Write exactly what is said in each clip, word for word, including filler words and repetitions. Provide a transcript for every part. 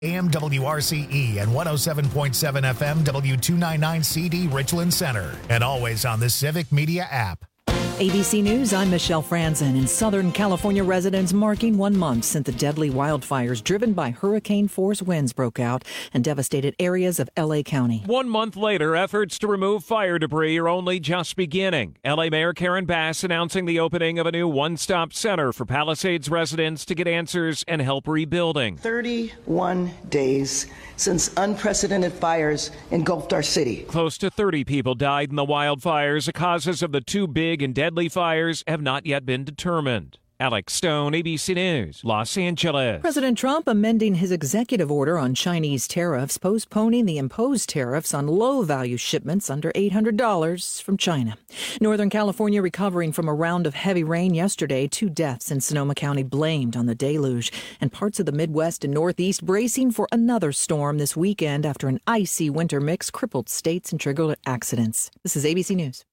A M W R C E and one oh seven point seven F M W two ninety-nine C D Richland Center. And always on the Civic Media app. A B C News, I'm Michelle Franzen. In Southern California, residents marking one month since the deadly wildfires driven by hurricane-force winds broke out and devastated areas of L A County. One month later, efforts to remove fire debris are only just beginning. L A Mayor Karen Bass announcing the opening of a new one-stop center for Palisades residents to get answers and help rebuilding. thirty-one days since unprecedented fires engulfed our city. Close to thirty people died in the wildfires. The causes of the two big and deadly fires have not yet been determined. Alex Stone, A B C News, Los Angeles. President Trump amending his executive order on Chinese tariffs, postponing the imposed tariffs on low-value shipments under eight hundred dollars from China. Northern California recovering from a round of heavy rain yesterday. Two deaths in Sonoma County blamed on the deluge. And parts of the Midwest and Northeast bracing for another storm this weekend after an icy winter mix crippled states and triggered accidents. This is A B C News.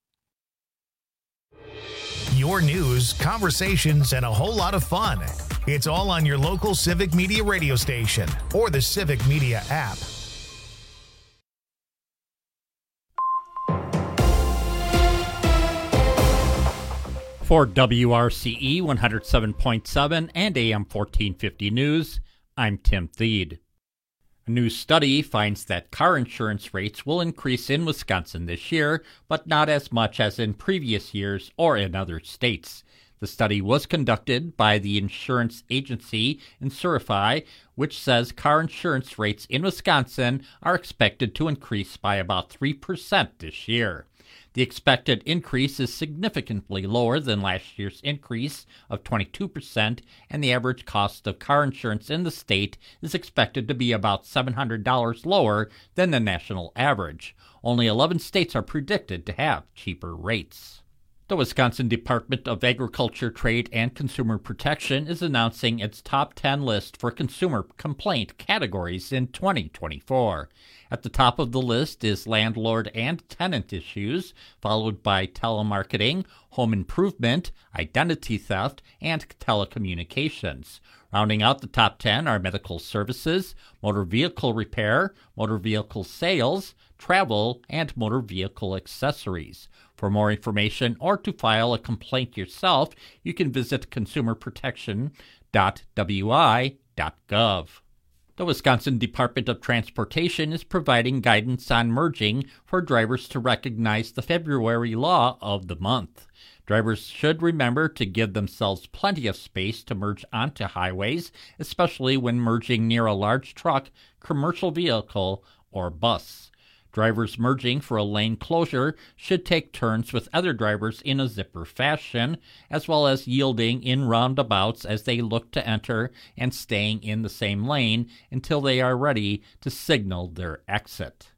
Your news, conversations, and a whole lot of fun. It's all on your local Civic Media radio station or the Civic Media app. For W R C E one oh seven point seven and A M fourteen fifty News, I'm Tim Thede. A new study finds that car insurance rates will increase in Wisconsin this year, but not as much as in previous years or in other states. The study was conducted by the insurance agency Insurify, which says car insurance rates in Wisconsin are expected to increase by about three percent this year. The expected increase is significantly lower than last year's increase of twenty-two percent, and the average cost of car insurance in the state is expected to be about seven hundred dollars lower than the national average. Only eleven states are predicted to have cheaper rates. The Wisconsin Department of Agriculture, Trade, and Consumer Protection is announcing its top ten list for consumer complaint categories in twenty twenty-four. At the top of the list is landlord and tenant issues, followed by telemarketing, home improvement, identity theft, and telecommunications. Rounding out the top ten are medical services, motor vehicle repair, motor vehicle sales, travel, and motor vehicle accessories. For more information or to file a complaint yourself, you can visit consumer protection dot w i dot gov. The Wisconsin Department of Transportation is providing guidance on merging for drivers to recognize the February law of the month. Drivers should remember to give themselves plenty of space to merge onto highways, especially when merging near a large truck, commercial vehicle, or bus. Drivers merging for a lane closure should take turns with other drivers in a zipper fashion, as well as yielding in roundabouts as they look to enter and staying in the same lane until they are ready to signal their exit.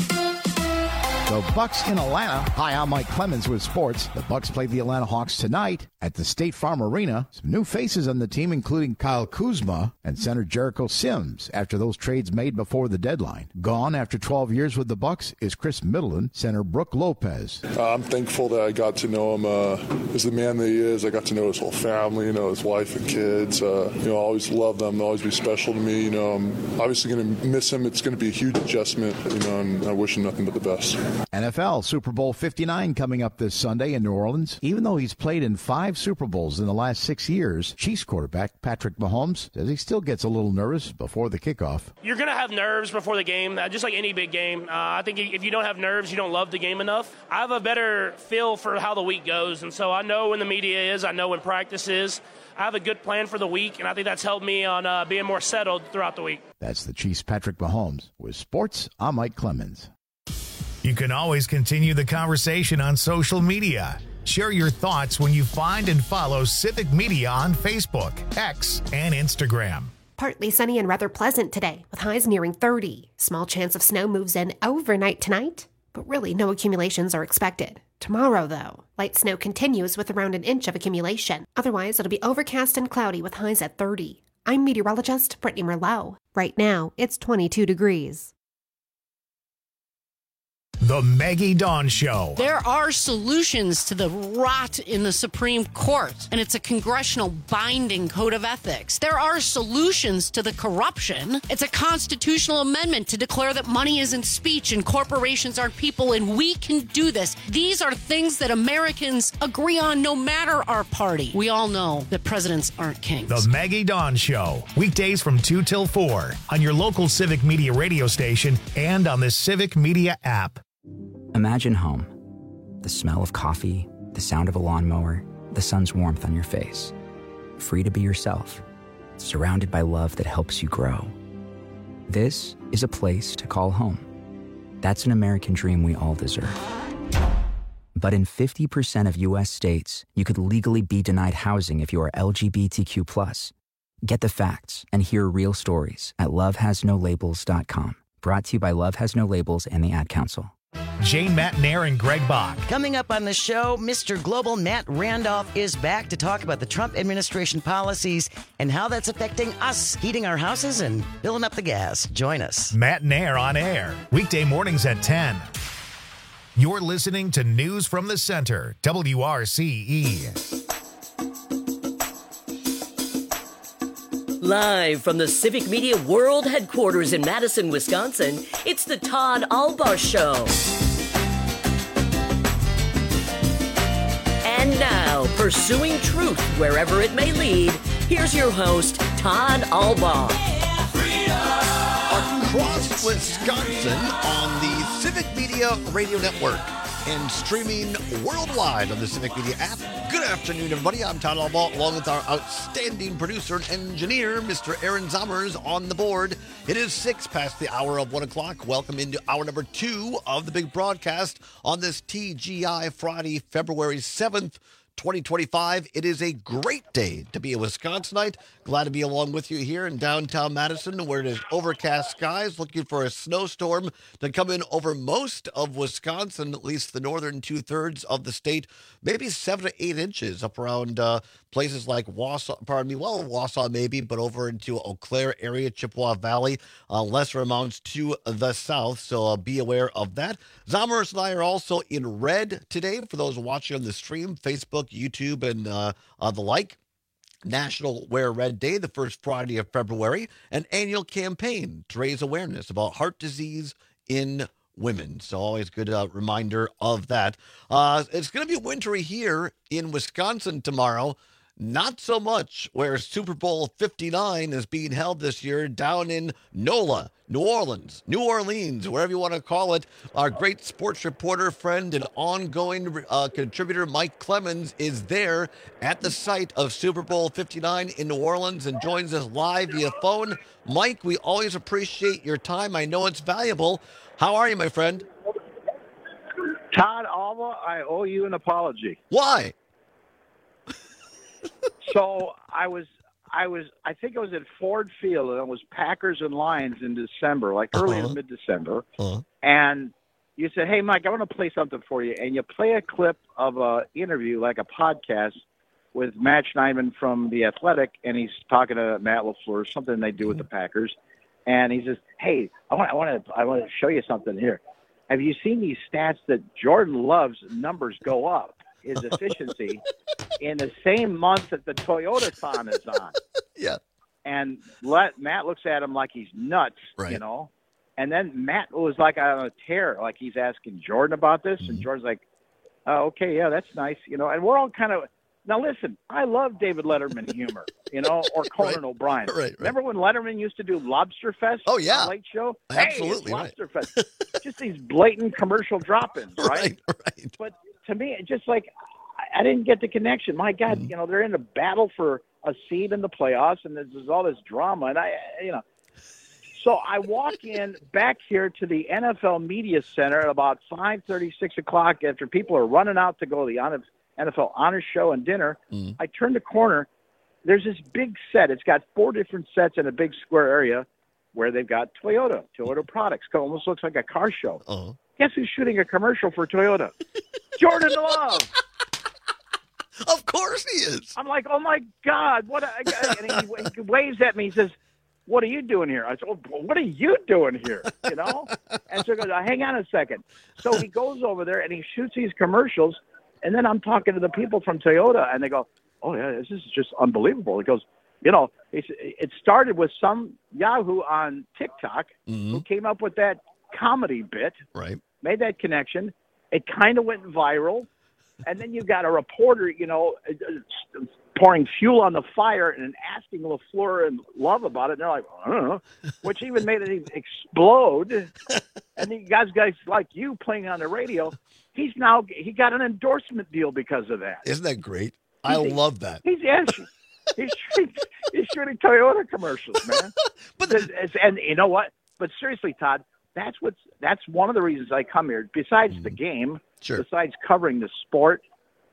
The Bucks in Atlanta. Hi, I'm Mike Clemens with sports. The Bucks play the Atlanta Hawks tonight at the State Farm Arena. Some new faces on the team, including Kyle Kuzma and center Jericho Sims, after those trades made before the deadline. Gone after twelve years with the Bucks is Chris Middleton, center Brooke Lopez. Uh, I'm thankful that I got to know him uh, as the man that he is. I got to know his whole family, you know, his wife and kids. Uh, you know, I always love them. They'll always be special to me. You know, I'm obviously going to miss him. It's going to be a huge adjustment, you know, and I wish him nothing but the best. N F L Super Bowl fifty-nine coming up this Sunday in New Orleans. Even though he's played in five Super Bowls in the last six years, Chiefs quarterback Patrick Mahomes says he still gets a little nervous before the kickoff. You're going to have nerves before the game, just like any big game. Uh, I think if you don't have nerves, you don't love the game enough. I have a better feel for how the week goes, and so I know when the media is, I know when practice is. I have a good plan for the week, and I think that's helped me on uh, being more settled throughout the week. That's the Chiefs' Patrick Mahomes. With sports, I'm Mike Clemens. You can always continue the conversation on social media. Share your thoughts when you find and follow Civic Media on Facebook, X, and Instagram. Partly sunny and rather pleasant today, with highs nearing thirty. Small chance of snow moves in overnight tonight, but really no accumulations are expected. Tomorrow, though, light snow continues with around an inch of accumulation. Otherwise, it'll be overcast and cloudy with highs at thirty. I'm meteorologist Brittany Merlot. Right now, it's twenty-two degrees. The Maggie Dawn Show. There are solutions to the rot in the Supreme Court, and it's a congressional binding code of ethics. There are solutions to the corruption. It's a constitutional amendment to declare that money isn't speech and corporations aren't people, and we can do this. These are things that Americans agree on no matter our party. We all know that presidents aren't kings. The Maggie Dawn Show. Weekdays from two till four on your local Civic Media radio station and on the Civic Media app. Imagine home. The smell of coffee, the sound of a lawnmower, the sun's warmth on your face. Free to be yourself. Surrounded by love that helps you grow. This is a place to call home. That's an American dream we all deserve. But in fifty percent of U S states, you could legally be denied housing if you are L G B T Q plus. Get the facts and hear real stories at love has no labels dot com. Brought to you by Love Has No Labels and the Ad Council. Jane Matnair and Greg Bach. Coming up on the show, Mister Global Matt Randolph is back to talk about the Trump administration policies and how that's affecting us, heating our houses and filling up the gas. Join us. Matnair on air, weekday mornings at ten. You're listening to News from the Center, W R C E. Live from the Civic Media World Headquarters in Madison, Wisconsin, it's the Todd Albaugh Show. And now, pursuing truth wherever it may lead, here's your host, Todd Albaugh. Across Wisconsin on the Civic Media Radio Network and streaming worldwide on the Civic Media app. Good afternoon, everybody. I'm Todd Albaugh, along with our outstanding producer and engineer, Mister Aaron Zommers, on the board. It is six past the hour of one o'clock. Welcome into hour number two of the big broadcast on this T G I Friday, February seventh, twenty twenty-five. It is a great day to be a Wisconsinite. Glad to be along with you here in downtown Madison, where it is overcast skies, looking for a snowstorm to come in over most of Wisconsin, at least the northern two-thirds of the state, maybe seven to eight inches up around uh, places like Wausau, pardon me, well, Wausau maybe, but over into Eau Claire area, Chippewa Valley, uh, lesser amounts to the south, so uh, be aware of that. Zommers and I are also in red today for those watching on the stream, Facebook, YouTube, and uh, uh, the like. National Wear Red Day, the first Friday of February, an annual campaign to raise awareness about heart disease in women. So always good uh, reminder of that. Uh, it's going to be wintry here in Wisconsin tomorrow. Not so much where Super Bowl fifty-nine is being held this year down in NOLA, New Orleans, New Orleans, wherever you want to call it. Our great sports reporter, friend, and ongoing uh, contributor, Mike Clemens, is there at the site of Super Bowl fifty-nine in New Orleans and joins us live via phone. Mike, we always appreciate your time. I know it's valuable. How are you, my friend? Todd Albaugh, I owe you an apology. Why? So I was, I was, I think I was at Ford Field, and it was Packers and Lions in December, like early uh-huh. in mid-December. Uh-huh. And you said, "Hey, Mike, I want to play something for you." And you play a clip of a interview, like a podcast, with Matt Schneidman from The Athletic, and he's talking to Matt LaFleur, something they do with the Packers. And he says, "Hey, I want, I want to, I want to show you something here. Have you seen these stats that Jordan Love's numbers go up, his efficiency, in the same month that the Toyota-thon is on?" Yeah. And let, Matt looks at him like he's nuts, right. you know. And then Matt was like on a tear, like he's asking Jordan about this. Mm-hmm. And Jordan's like, "Oh, okay, yeah, that's nice," you know. And we're all kind of – now, listen, I love David Letterman humor, you know, or Conan right. O'Brien. Right, right. Remember when Letterman used to do Lobster Fest? Oh, yeah. On Late Show? Absolutely, hey, Lobster right. Fest. Just these blatant commercial drop-ins, right? Right, right. But to me, it just like I, I didn't get the connection. My God, mm-hmm. you know, they're in a battle for a seed in the playoffs, and there's, there's all this drama. And I, you know, so I walk in back here to the N F L Media Center at about five thirty, six o'clock after people are running out to go to the N F L Honors Show and dinner. Mm-hmm. I turn the corner. There's this big set. It's got four different sets in a big square area where they've got Toyota, Toyota products. It almost looks like a car show. Uh-huh. Guess who's shooting a commercial for Toyota? Jordan Love. Of course he is. I'm like, oh, my God. What? A, and he, he waves at me. He says, what are you doing here? I said, well, what are you doing here? You know? And so he goes, hang on a second. So he goes over there and he shoots these commercials. And then I'm talking to the people from Toyota and they go, oh, yeah, this is just unbelievable. He goes, you know, it started with some Yahoo on TikTok mm-hmm. who came up with that comedy bit, right? Made that connection. It kind of went viral. And then you got a reporter, you know, pouring fuel on the fire and asking LaFleur and Love about it. And they're like, I don't know, which even made it explode. And then guys, guys like you playing on the radio, he's now, he got an endorsement deal because of that. Isn't that great? I he's, love that. He's, yeah, he's, shooting, he's shooting Toyota commercials, man. but the, and you know what? But seriously, Todd, that's what's, that's one of the reasons I come here. Besides mm-hmm. the game, Sure. besides covering the sport,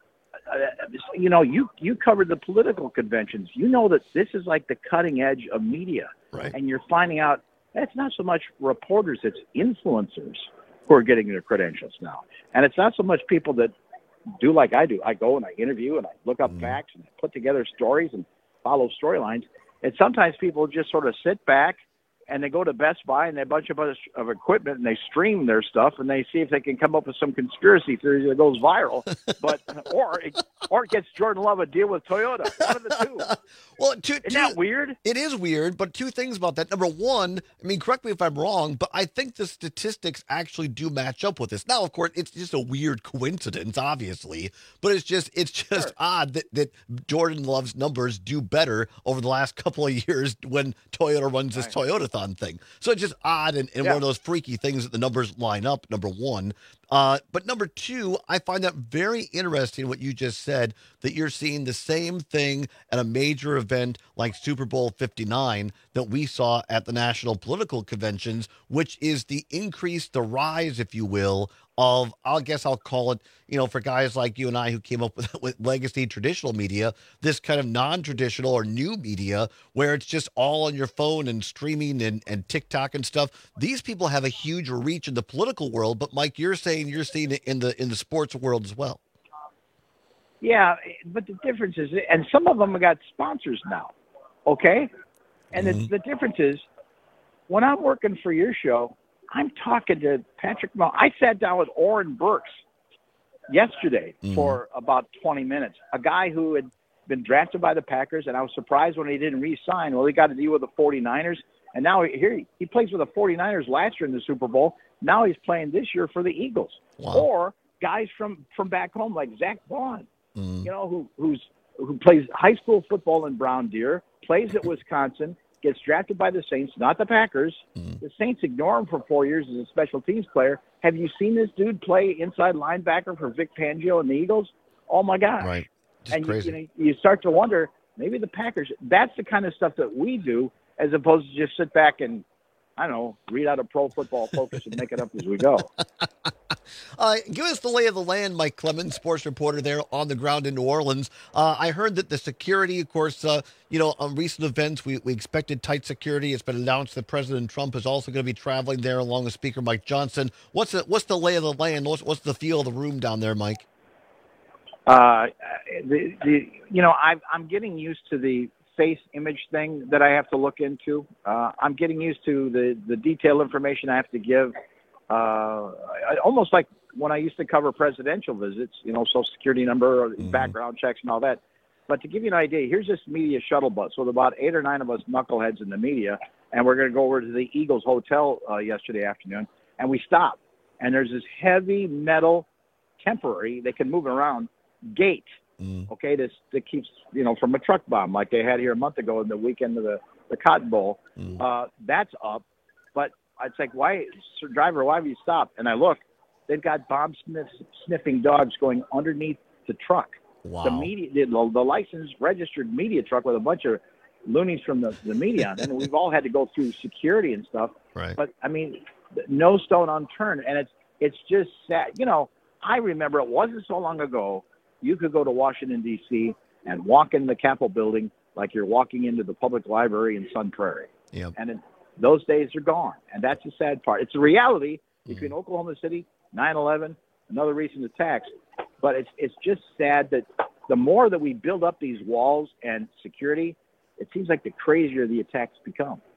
uh, you know, you, you covered the political conventions. You know that this is like the cutting edge of media. Right. And you're finding out that's not so much reporters, it's influencers who are getting their credentials now. And it's not so much people that do like I do. I go and I interview and I look up mm. facts and I put together stories and follow storylines. And sometimes people just sort of sit back and they go to Best Buy and they have a bunch of, of equipment and they stream their stuff and they see if they can come up with some conspiracy theory that goes viral. But or it, or it gets Jordan Love a deal with Toyota. One of the two. Well, two, Isn't two, that weird? It is weird, but two things about that. Number one, I mean, correct me if I'm wrong, but I think the statistics actually do match up with this. Now, of course, it's just a weird coincidence, obviously, but it's just it's just sure. odd that, that Jordan Love's numbers do better over the last couple of years when Toyota runs this right. Toyota-thon thing. So it's just odd and, and yeah. one of those freaky things that the numbers line up, number one. Uh, but number two, I find that very interesting what you just said, that you're seeing the same thing at a major event like Super Bowl fifty-nine that we saw at the national political conventions, which is the increase, the rise, if you will, of, I guess I'll call it, you know, for guys like you and I who came up with, with legacy traditional media, this kind of non-traditional or new media where it's just all on your phone and streaming and, and TikTok and stuff. These people have a huge reach in the political world, but Mike, you're saying you're seeing it in the in the sports world as well. Yeah, but the difference is, and some of them have got sponsors now, okay? And mm-hmm. it's, the difference is, when I'm working for your show, I'm talking to Patrick Mahomes. I sat down with Oren Burks yesterday mm-hmm. for about twenty minutes, a guy who had been drafted by the Packers, and I was surprised when he didn't re-sign. Well, he got to deal with the 49ers, and now here he, he plays with the 49ers last year in the Super Bowl. Now he's playing this year for the Eagles. Wow. Or guys from, from back home like Zach Vaughn, mm-hmm. you know, who who's who plays high school football in Brown Deer, plays at Wisconsin, gets drafted by the Saints, not the Packers. Mm. The Saints ignore him for four years as a special teams player. Have you seen this dude play inside linebacker for Vic Fangio and the Eagles? Oh, my gosh. Right. Just and crazy. You, you, know, you start to wonder, maybe the Packers, that's the kind of stuff that we do as opposed to just sit back and, I don't know, read out a Pro Football Focus and make it up as we go. Uh, give us the lay of the land, Mike Clemens, sports reporter there on the ground in New Orleans. Uh, I heard that the security, of course, uh, you know, on recent events, we, we expected tight security. It's been announced that President Trump is also going to be traveling there along with Speaker Mike Johnson. What's the, what's the lay of the land? What's, what's the feel of the room down there, Mike? Uh, the, the, you know, I've, I'm getting used to the face image thing that I have to look into. Uh, I'm getting used to the, the detailed information I have to give. Uh, almost like when I used to cover presidential visits, you know, Social Security number, mm-hmm. background checks and all that. But to give you an idea, here's this media shuttle bus with about eight or nine of us knuckleheads in the media, and we're going to go over to the Eagles Hotel uh, yesterday afternoon, and we stop. And there's this heavy metal, temporary, they can move it around, gate, mm. okay, this that keeps, you know, from a truck bomb like they had here a month ago in the weekend of the, the Cotton Bowl. Mm. Uh, that's up, but it's like, why, sir, driver, why have you stopped? And I look, they've got bomb sniff, sniffing dogs going underneath the truck. Wow. The media, the, the licensed, registered media truck with a bunch of loonies from the, the media on it. And we've all had to go through security and stuff. Right. But, I mean, no stone unturned. And it's it's just sad. You know, I remember it wasn't so long ago, you could go to Washington, D C and walk in the Capitol building like you're walking into the public library in Sun Prairie. Yep. And it, those days are gone, and that's the sad part. It's a reality between mm. Oklahoma City, nine eleven, another recent attacks, but it's it's just sad that the more that we build up these walls and security, it seems like the crazier the attacks become.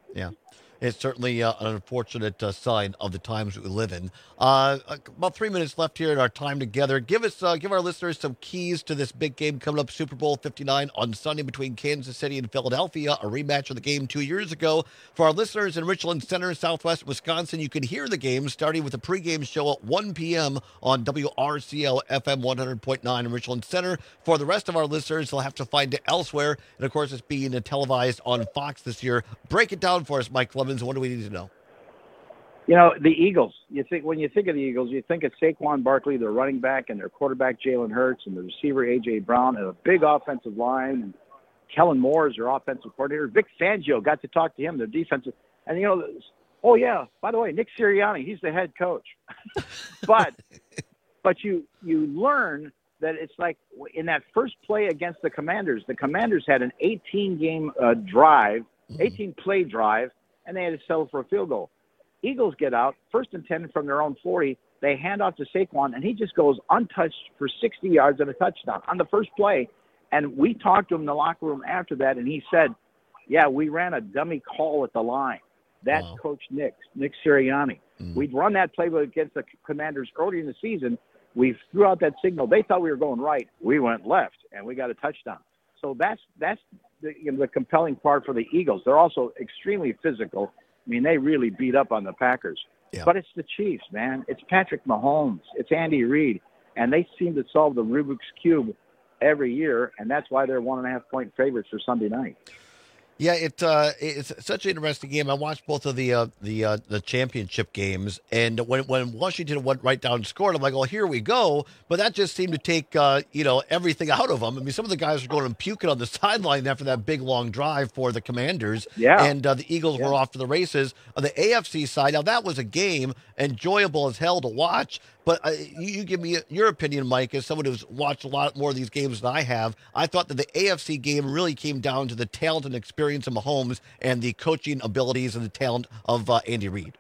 Yeah. It's certainly uh, an unfortunate uh, sign of the times we live in. Uh, about three minutes left here in our time together. Give us, uh, give our listeners some keys to this big game coming up, Super Bowl fifty-nine on Sunday between Kansas City and Philadelphia, a rematch of the game two years ago. For our listeners in Richland Center, Southwest Wisconsin, you can hear the game starting with a pregame show at one p.m. on W R C L F M one hundred point nine in Richland Center. For the rest of our listeners, they'll have to find it elsewhere. And, of course, it's being televised on Fox this year. Break it down for us, Mike Clemens. What do we need to know? You know, the Eagles. You think when you think of the Eagles, you think of Saquon Barkley, their running back, and their quarterback Jalen Hurts, and the receiver A J Brown, and a big offensive line. And Kellen Moore is their offensive coordinator. Vic Fangio, got to talk to him, their defensive. And you know, oh yeah, by the way, Nick Sirianni, he's the head coach. but but you you learn that it's like in that first play against the Commanders, the Commanders had an eighteen game uh, drive, eighteen play drive, and they had to settle for a field goal. Eagles get out, first and ten from their own forty. They hand off to Saquon, and he just goes untouched for sixty yards and a touchdown on the first play. And we talked to him in the locker room after that, and he said, yeah, we ran a dummy call at the line. That's wow. Coach Nick, Nick Sirianni. Mm. We'd run that play against the Commanders early in the season. We threw out that signal. They thought we were going right. We went left, and we got a touchdown. So that's that's the, you know, the compelling part for the Eagles. They're also extremely physical. I mean, they really beat up on the Packers. Yeah. But it's the Chiefs, man. It's Patrick Mahomes. It's Andy Reid. And they seem to solve the Rubik's Cube every year, and that's why they're one and a half point favorites for Sunday night. Yeah, it uh, it's such an interesting game. I watched both of the uh, the uh, the championship games, and when when Washington went right down and scored, I'm like, "Oh, here we go!" But that just seemed to take uh, you know everything out of them. I mean, some of the guys were going and puking on the sideline after that big long drive for the Commanders. Yeah, and uh, the Eagles yeah. were off to the races. On the A F C side, now that was a game enjoyable as hell to watch. But uh, you, you give me your opinion, Mike, as someone who's watched a lot more of these games than I have. I thought that the A F C game really came down to the talent and experience of Mahomes and the coaching abilities and the talent of uh, Andy Reid.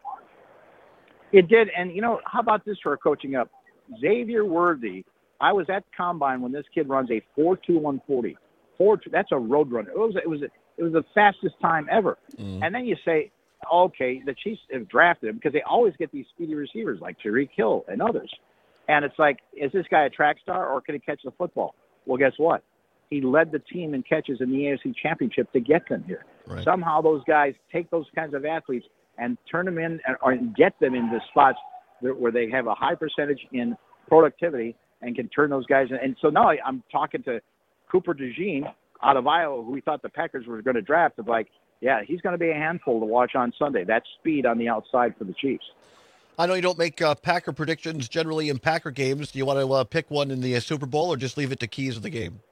It did. And, you know, how about this for a coaching up? Xavier Worthy, I was at Combine when this kid runs a four two one forty. four two, that's a road runner. It was, it was, it was the fastest time ever. Mm. And then you say, okay, the Chiefs have drafted him because they always get these speedy receivers like Tyreek Hill and others. And it's like, is this guy a track star or can he catch the football? Well, guess what? He led the team in catches in the A F C Championship to get them here. Right. Somehow those guys take those kinds of athletes and turn them in or get them into spots where they have a high percentage in productivity and can turn those guys in. And so now I'm talking to Cooper DeJean out of Iowa, who we thought the Packers were going to draft. Of like, yeah, he's going to be a handful to watch on Sunday. That's speed on the outside for the Chiefs. I know you don't make uh, Packer predictions generally in Packer games. Do you want to uh, pick one in the uh, Super Bowl or just leave it to keys of the game?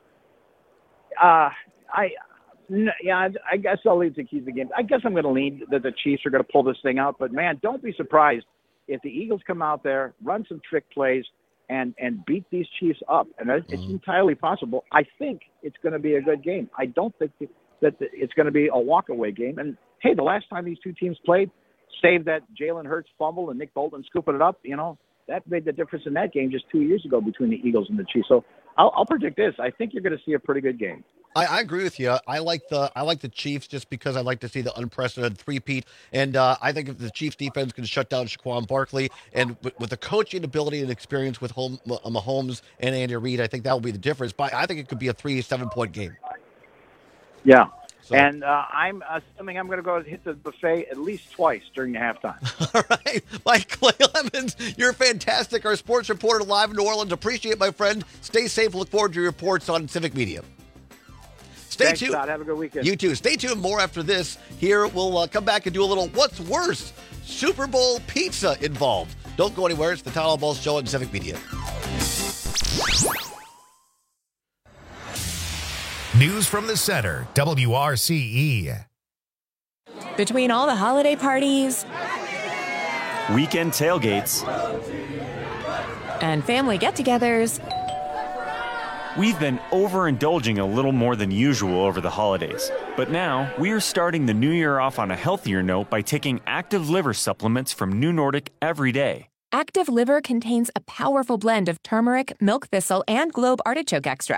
Uh, I, n- yeah, I, I guess I'll leave the keys of the game. I guess I'm going to lean that the Chiefs are going to pull this thing out. But, man, don't be surprised if the Eagles come out there, run some trick plays, and, and beat these Chiefs up. And it's mm-hmm. entirely possible. I think it's going to be a good game. I don't think that that it's going to be a walk-away game. And, hey, the last time these two teams played, save that Jalen Hurts fumble and Nick Bolton scooping it up, you know, that made the difference in that game just two years ago between the Eagles and the Chiefs. So I'll, I'll predict this. I think you're going to see a pretty good game. I, I agree with you. I like the I like the Chiefs just because I like to see the unprecedented three-peat. And uh, I think if the Chiefs defense can shut down Saquon Barkley and with, with the coaching ability and experience with home, Mahomes and Andy Reid, I think that will be the difference. But I think it could be a three, seven-point game. Yeah. So. And uh, I'm assuming I'm going to go hit the buffet at least twice during the halftime. All right. Mike Clemens, you're fantastic. Our sports reporter live in New Orleans. Appreciate it, my friend. Stay safe. Look forward to your reports on Civic Media. Stay Thanks, tuned. Todd. Have a good weekend. You too. Stay tuned. More after this. Here, we'll uh, come back and do a little What's Worse? Super Bowl pizza involved. Don't go anywhere. It's the Todd Albaugh Show on Civic Media. News from the center, W R C E. Between all the holiday parties, weekend tailgates, and family get-togethers, we've been overindulging a little more than usual over the holidays. But now, we are starting the new year off on a healthier note by taking Active Liver supplements from New Nordic every day. Active Liver contains a powerful blend of turmeric, milk thistle, and globe artichoke extract,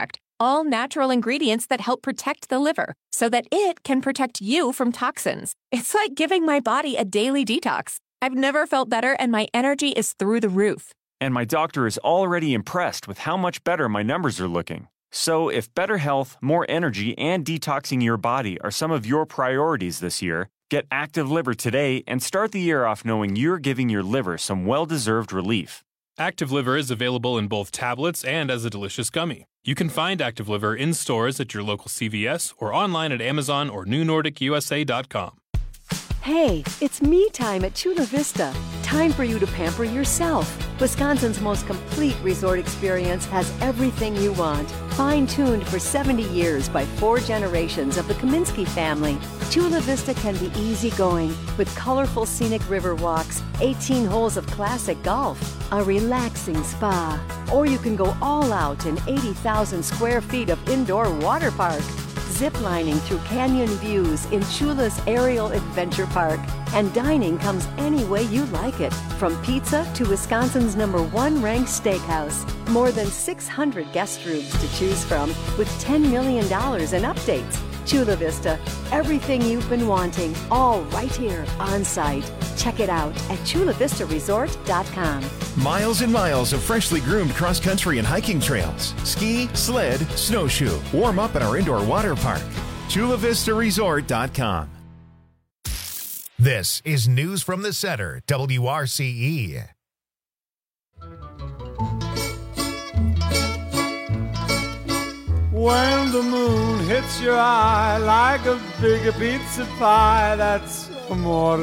all natural ingredients that help protect the liver so that it can protect you from toxins. It's like giving my body a daily detox. I've never felt better, and my energy is through the roof. And my doctor is already impressed with how much better my numbers are looking. So if better health, more energy, and detoxing your body are some of your priorities this year, get Active Liver today and start the year off knowing you're giving your liver some well-deserved relief. Active Liver is available in both tablets and as a delicious gummy. You can find Active Liver in stores at your local C V S or online at Amazon or new nordic u s a dot com. Hey, it's me time at Chula Vista. Time for you to pamper yourself. Wisconsin's most complete resort experience has everything you want. Fine-tuned for seventy years by four generations of the Kaminsky family, Chula Vista can be easygoing with colorful scenic river walks, eighteen holes of classic golf, a relaxing spa, or you can go all out in eighty thousand square feet of indoor water park. Ziplining through canyon views in Chula's Aerial Adventure Park. And dining comes any way you like it, from pizza to Wisconsin's number one ranked steakhouse. More than six hundred guest rooms to choose from with ten million dollars in updates. Chula Vista, everything you've been wanting, all right here on site. Check it out at chula vista resort dot com. Miles and miles of freshly groomed cross-country and hiking trails. Ski, sled, snowshoe. Warm up at our indoor water park. chula vista resort dot com. This is News from the Center, W R C E. When the moon hits your eye like a big pizza pie, that's amore.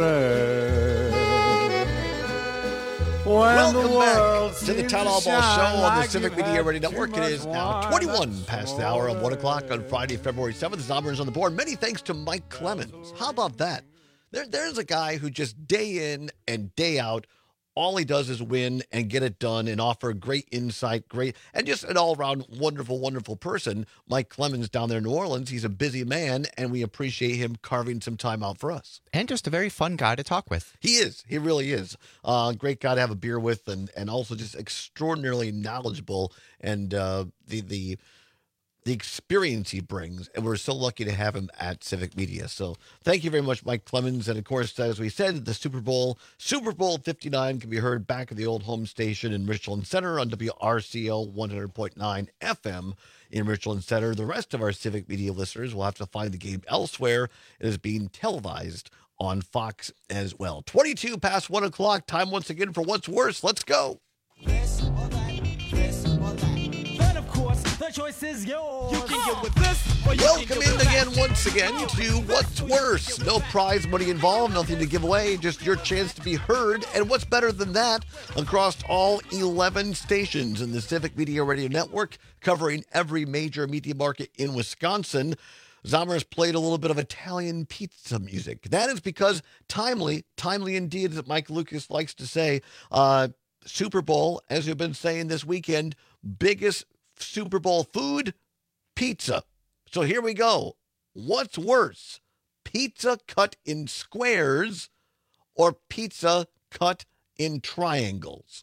When Welcome the world back to the Town Hall Ball Show on like the Civic Media Radio Network. It is now twenty-one past the hour of one o'clock on Friday, February seventh. Zombers on the board. Many thanks to Mike Clemens. How about that? There, there's a guy who just day in and day out, all he does is win and get it done and offer great insight, great, and just an all-around wonderful, wonderful person. Mike Clemens down there in New Orleans. He's a busy man, and we appreciate him carving some time out for us. And just a very fun guy to talk with. He is. He really is. Uh, great guy to have a beer with, and, and also just extraordinarily knowledgeable, and uh, the the the experience he brings, and we're so lucky to have him at Civic Media. So thank you very much, Mike Clemens. And of course, as we said, the Super Bowl, Super Bowl fifty-nine can be heard back at the old home station in Richland Center on W R C O one hundred point nine F M in Richland Center. The rest of our Civic Media listeners will have to find the game elsewhere. It is being televised on Fox as well. twenty-two past one o'clock, time once again for What's Worse. Let's go. This or that, this or that. Then, of course, the choice is yours. You can get with this or you Welcome can in get with again, that. once again, to What's Worse. No prize money involved, nothing to give away, just your chance to be heard. And what's better than that? Across all eleven stations in the Civic Media Radio Network, covering every major media market in Wisconsin. Zommers played a little bit of Italian pizza music. That is because timely, timely indeed, as Mike Lucas likes to say, uh, Super Bowl, as we've been saying this weekend, biggest Super Bowl food, pizza. So here we go. What's worse, pizza cut in squares or pizza cut in triangles?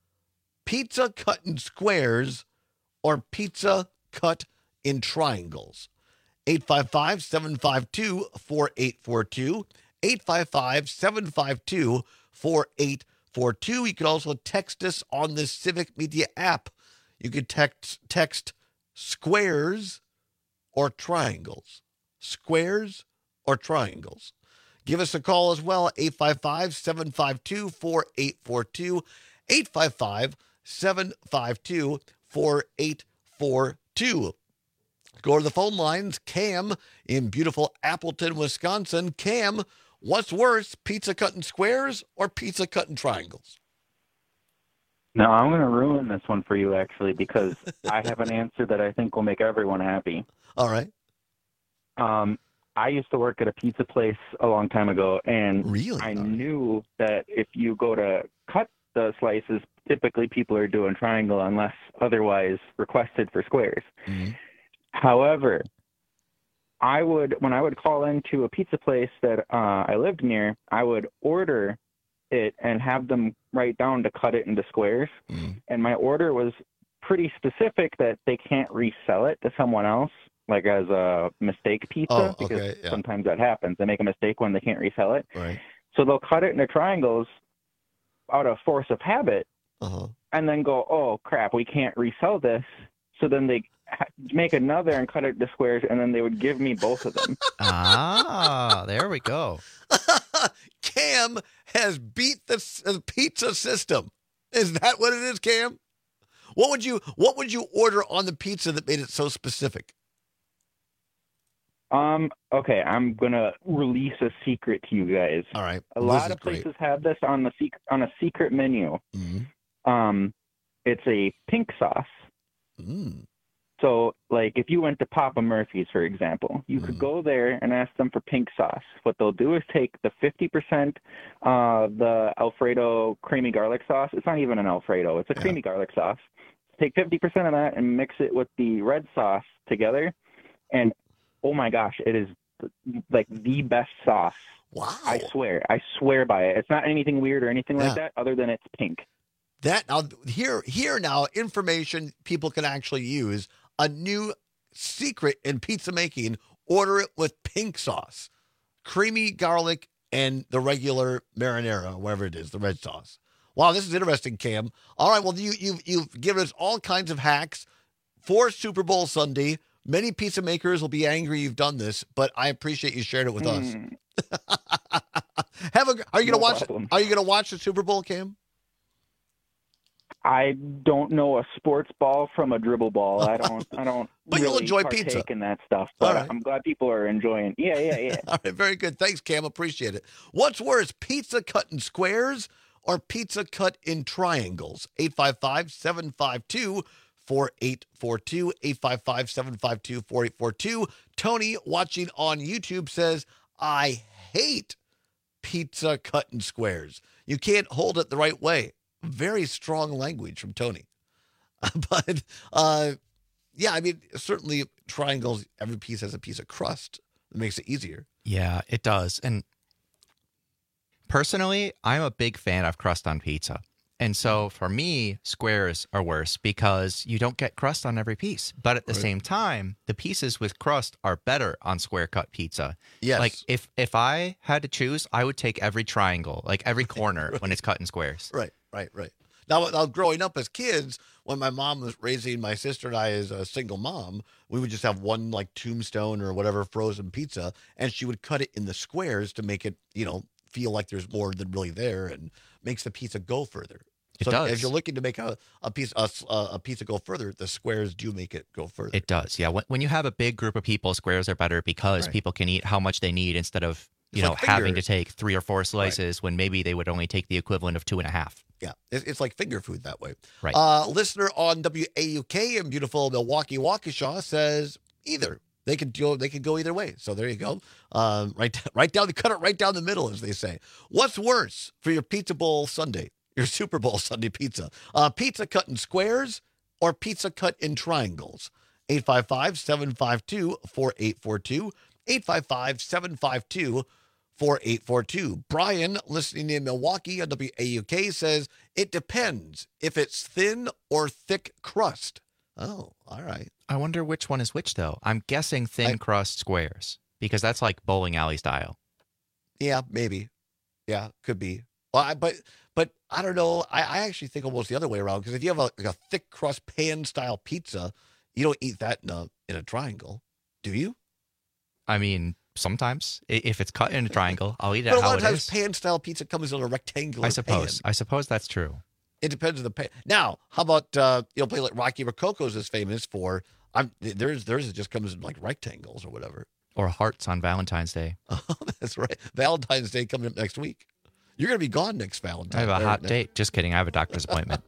Pizza cut in squares or pizza cut in triangles? eight five five, seven five two, four eight four two, eight five five, seven five two, four eight four two. You can also text us on the Civic Media app. You can text text squares or triangles. Squares or triangles. Give us a call as well, eight five five, seven five two, four eight four two, eight five five, seven five two, four eight four two. Go to the phone lines. Cam in beautiful Appleton, Wisconsin. Cam, what's worse, pizza cut in squares or pizza cut in triangles? No, I'm going to ruin this one for you, actually, because I have an answer that I think will make everyone happy. All right. Um, I used to work at a pizza place a long time ago, and really? I knew that if you go to cut the slices, typically people are doing triangle unless otherwise requested for squares. Mm-hmm. However, I would, when I would call into a pizza place that uh, I lived near, I would order it and have them write down to cut it into squares. Mm. And my order was pretty specific that they can't resell it to someone else, like as a mistake pizza, Oh, okay, because yeah. sometimes that happens. They make a mistake when they can't resell it. Right. So they'll cut it into triangles out of force of habit, Uh-huh. and then go, oh, crap, we can't resell this. So then they ha- make another and cut it into squares, and then they would give me both of them. Ah, there we go. Cam has beat the, the pizza system. Is that what it is, Cam? What would you What would you order on the pizza that made it so specific? Um. Okay, I'm gonna release a secret to you guys. All right. A This lot is of places great. have this on the sec- on a secret menu. Mm-hmm. Um, it's a pink sauce. Mm. So, like, if you went to Papa Murphy's, for example, you Mm. could go there and ask them for pink sauce. What they'll do is take the fifty percent, uh, the Alfredo creamy garlic sauce. It's not even an Alfredo; it's a Yeah. creamy garlic sauce. Take fifty percent of that and mix it with the red sauce together, and oh my gosh, it is like the best sauce. Wow! I swear, I swear by it. It's not anything weird or anything Yeah. like that, other than it's pink. That now here here now information people can actually use. A new secret in pizza making: order it with pink sauce, creamy garlic, and the regular marinara, whatever it is, the red sauce. Wow, this is interesting, Cam. All right, well, you you've you've given us all kinds of hacks for Super Bowl Sunday. Many pizza makers will be angry you've done this, but I appreciate you sharing it with us. Mm. Have a are you gonna No watch problem. Are you gonna watch the Super Bowl, Cam? I don't know a sports ball from a dribble ball. I don't. I don't. But you'll really enjoy partake pizza. in that stuff. But All right. I'm glad people are enjoying. Yeah, yeah, yeah. All right, very good. Thanks, Cam. Appreciate it. What's worse, pizza cut in squares or pizza cut in triangles? eight five five, seven five two, four eight four two, eight five five, seven five two, four eight four two. Tony, watching on YouTube, says, I hate pizza cut in squares. You can't hold it the right way. Very strong language from Tony. But, uh, yeah, I mean, certainly triangles, every piece has a piece of crust. It makes it easier. Yeah, it does. And personally, I'm a big fan of crust on pizza. And so for me, squares are worse because you don't get crust on every piece. But at the Right. same time, the pieces with crust are better on square cut pizza. Yes. Like if if I had to choose, I would take every triangle, like every corner when it's cut in squares. Right, right, right. Now, now, growing up as kids, when my mom was raising my sister and I as a single mom, we would just have one like tombstone or whatever frozen pizza, and she would cut it in the squares to make it, you know, feel like there's more than really there, and makes the pizza go further. It so does. if you're looking to make a a piece a, a pizza go further, the squares do make it go further. It does. Yeah. When, when you have a big group of people, squares are better because Right. people can eat how much they need instead of, you It's know, like having finger- to take three or four slices when maybe they would only take the equivalent of two and a half. Yeah, it- it's like finger food that way. Right. Uh, listener on W A U K in beautiful Milwaukee, Waukesha says either. They could go. They could go either way. So there you go. Um, right, right down. Cut it right down the middle, as they say. What's worse for your Pizza Bowl Sunday? Your Super Bowl Sunday pizza? Uh, pizza cut in squares or pizza cut in triangles? eight five five, seven five two, four eight four two. eight five five, seven five two, four eight four two. Brian, listening in Milwaukee on W A U K, says it depends if it's thin or thick crust. Oh, all right. I wonder which one is which, though. I'm guessing thin I- crust squares because that's like bowling alley style. Yeah, maybe. Yeah, could be. Well, I, but but I don't know. I, I actually think almost the other way around, because if you have a, like a thick crust pan style pizza, you don't eat that in a in a triangle, do you? I mean, sometimes I- if it's cut in a triangle, I'll eat it But a how lot of it times, is. pan style pizza comes in a rectangular. I suppose. pan. I suppose that's true. It depends on the pan. Now, how about uh, you know, play like Rocky Rococo's is famous for. I'm there's theirs just comes in like rectangles or whatever. Or hearts on Valentine's Day. Oh, that's right. Valentine's Day coming up next week. You're going to be gone next Valentine's. I have a or hot ne- date. Just kidding. I have a doctor's appointment.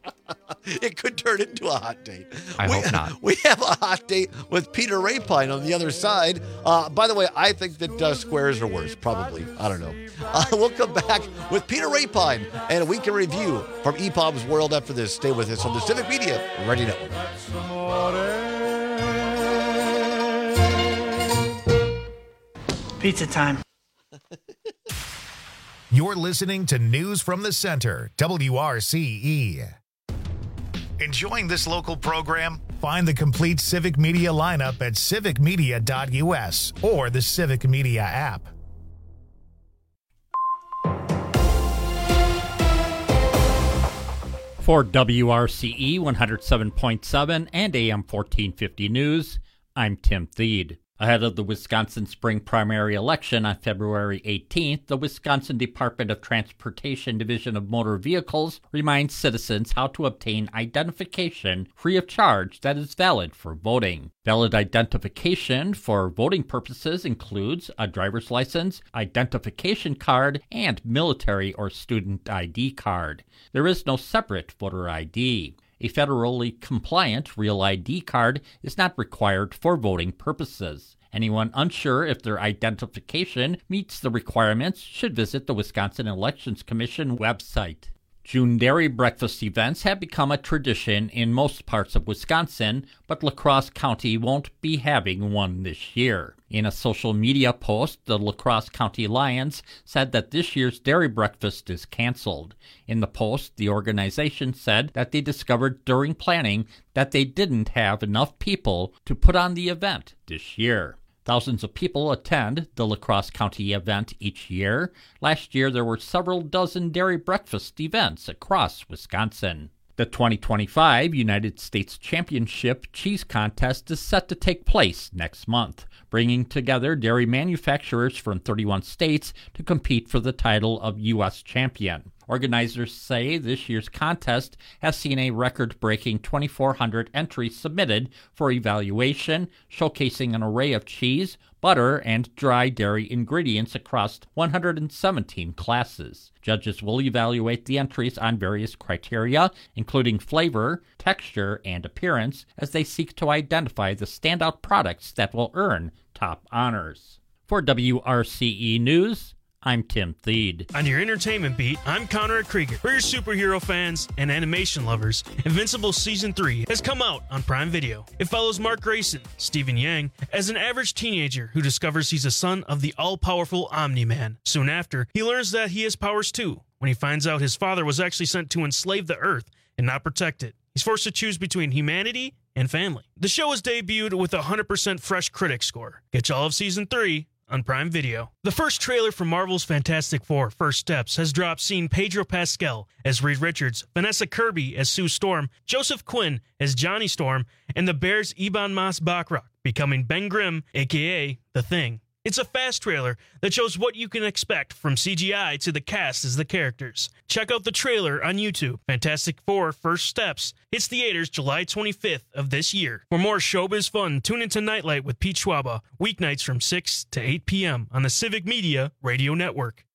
It could turn into a hot date. I we, hope not. We have a hot date with Peter Rapine on the other side. Uh, by the way, I think that uh, squares are worse, probably. I don't know. Uh, we'll come back with Peter Rapine and a week in review from E P O M's World after this. Stay with us on the Civic Media Radio Network. Pizza time. You're listening to News from the Center, W R C E. Enjoying this local program? Find the complete Civic Media lineup at civic media dot u s or the Civic Media app. For W R C E one oh seven point seven and A M fourteen fifty News, I'm Tim Thede. Ahead of the Wisconsin spring primary election on February eighteenth, the Wisconsin Department of Transportation Division of Motor Vehicles reminds citizens how to obtain identification free of charge that is valid for voting. Valid identification for voting purposes includes a driver's license, identification card, and military or student I D card. There is no separate voter I D. A federally compliant Real I D card is not required for voting purposes. Anyone unsure if their identification meets the requirements should visit the Wisconsin Elections Commission website. June dairy breakfast events have become a tradition in most parts of Wisconsin, but La Crosse County won't be having one this year. In a social media post, the La Crosse County Lions said that this year's dairy breakfast is canceled. In the post, the organization said that they discovered during planning that they didn't have enough people to put on the event this year. Thousands of people attend the La Crosse County event each year. Last year, there were several dozen dairy breakfast events across Wisconsin. The twenty twenty-five United States Championship Cheese Contest is set to take place next month, bringing together dairy manufacturers from thirty-one states to compete for the title of U S champion. Organizers say this year's contest has seen a record-breaking twenty-four hundred entries submitted for evaluation, showcasing an array of cheese, butter, and dry dairy ingredients across one hundred seventeen classes. Judges will evaluate the entries on various criteria, including flavor, texture, and appearance, as they seek to identify the standout products that will earn top honors. For W R C E News, I'm Tim Thede. On your entertainment beat, I'm Conrad Krieger. For your superhero fans and animation lovers, Invincible Season three has come out on Prime Video. It follows Mark Grayson, Stephen Yang, as an average teenager who discovers he's a son of the all-powerful Omni-Man. Soon after, he learns that he has powers too, when he finds out his father was actually sent to enslave the Earth and not protect it. He's forced to choose between humanity and family. The show is debuted with a one hundred percent fresh critic score. Catch all of Season three on Prime Video. The first trailer for Marvel's Fantastic Four: First Steps has dropped, seeing Pedro Pascal as Reed Richards, Vanessa Kirby as Sue Storm, Joseph Quinn as Johnny Storm, and the Bears' Ebon Moss-Bachrach becoming Ben Grimm, aka The Thing. It's a fast trailer that shows what you can expect from C G I to the cast as the characters. Check out the trailer on YouTube. Fantastic Four: First Steps hits theaters July twenty-fifth of this year. For more showbiz fun, tune into Nightlight with Pete Schwaba, weeknights from six to eight p.m. on the Civic Media Radio Network.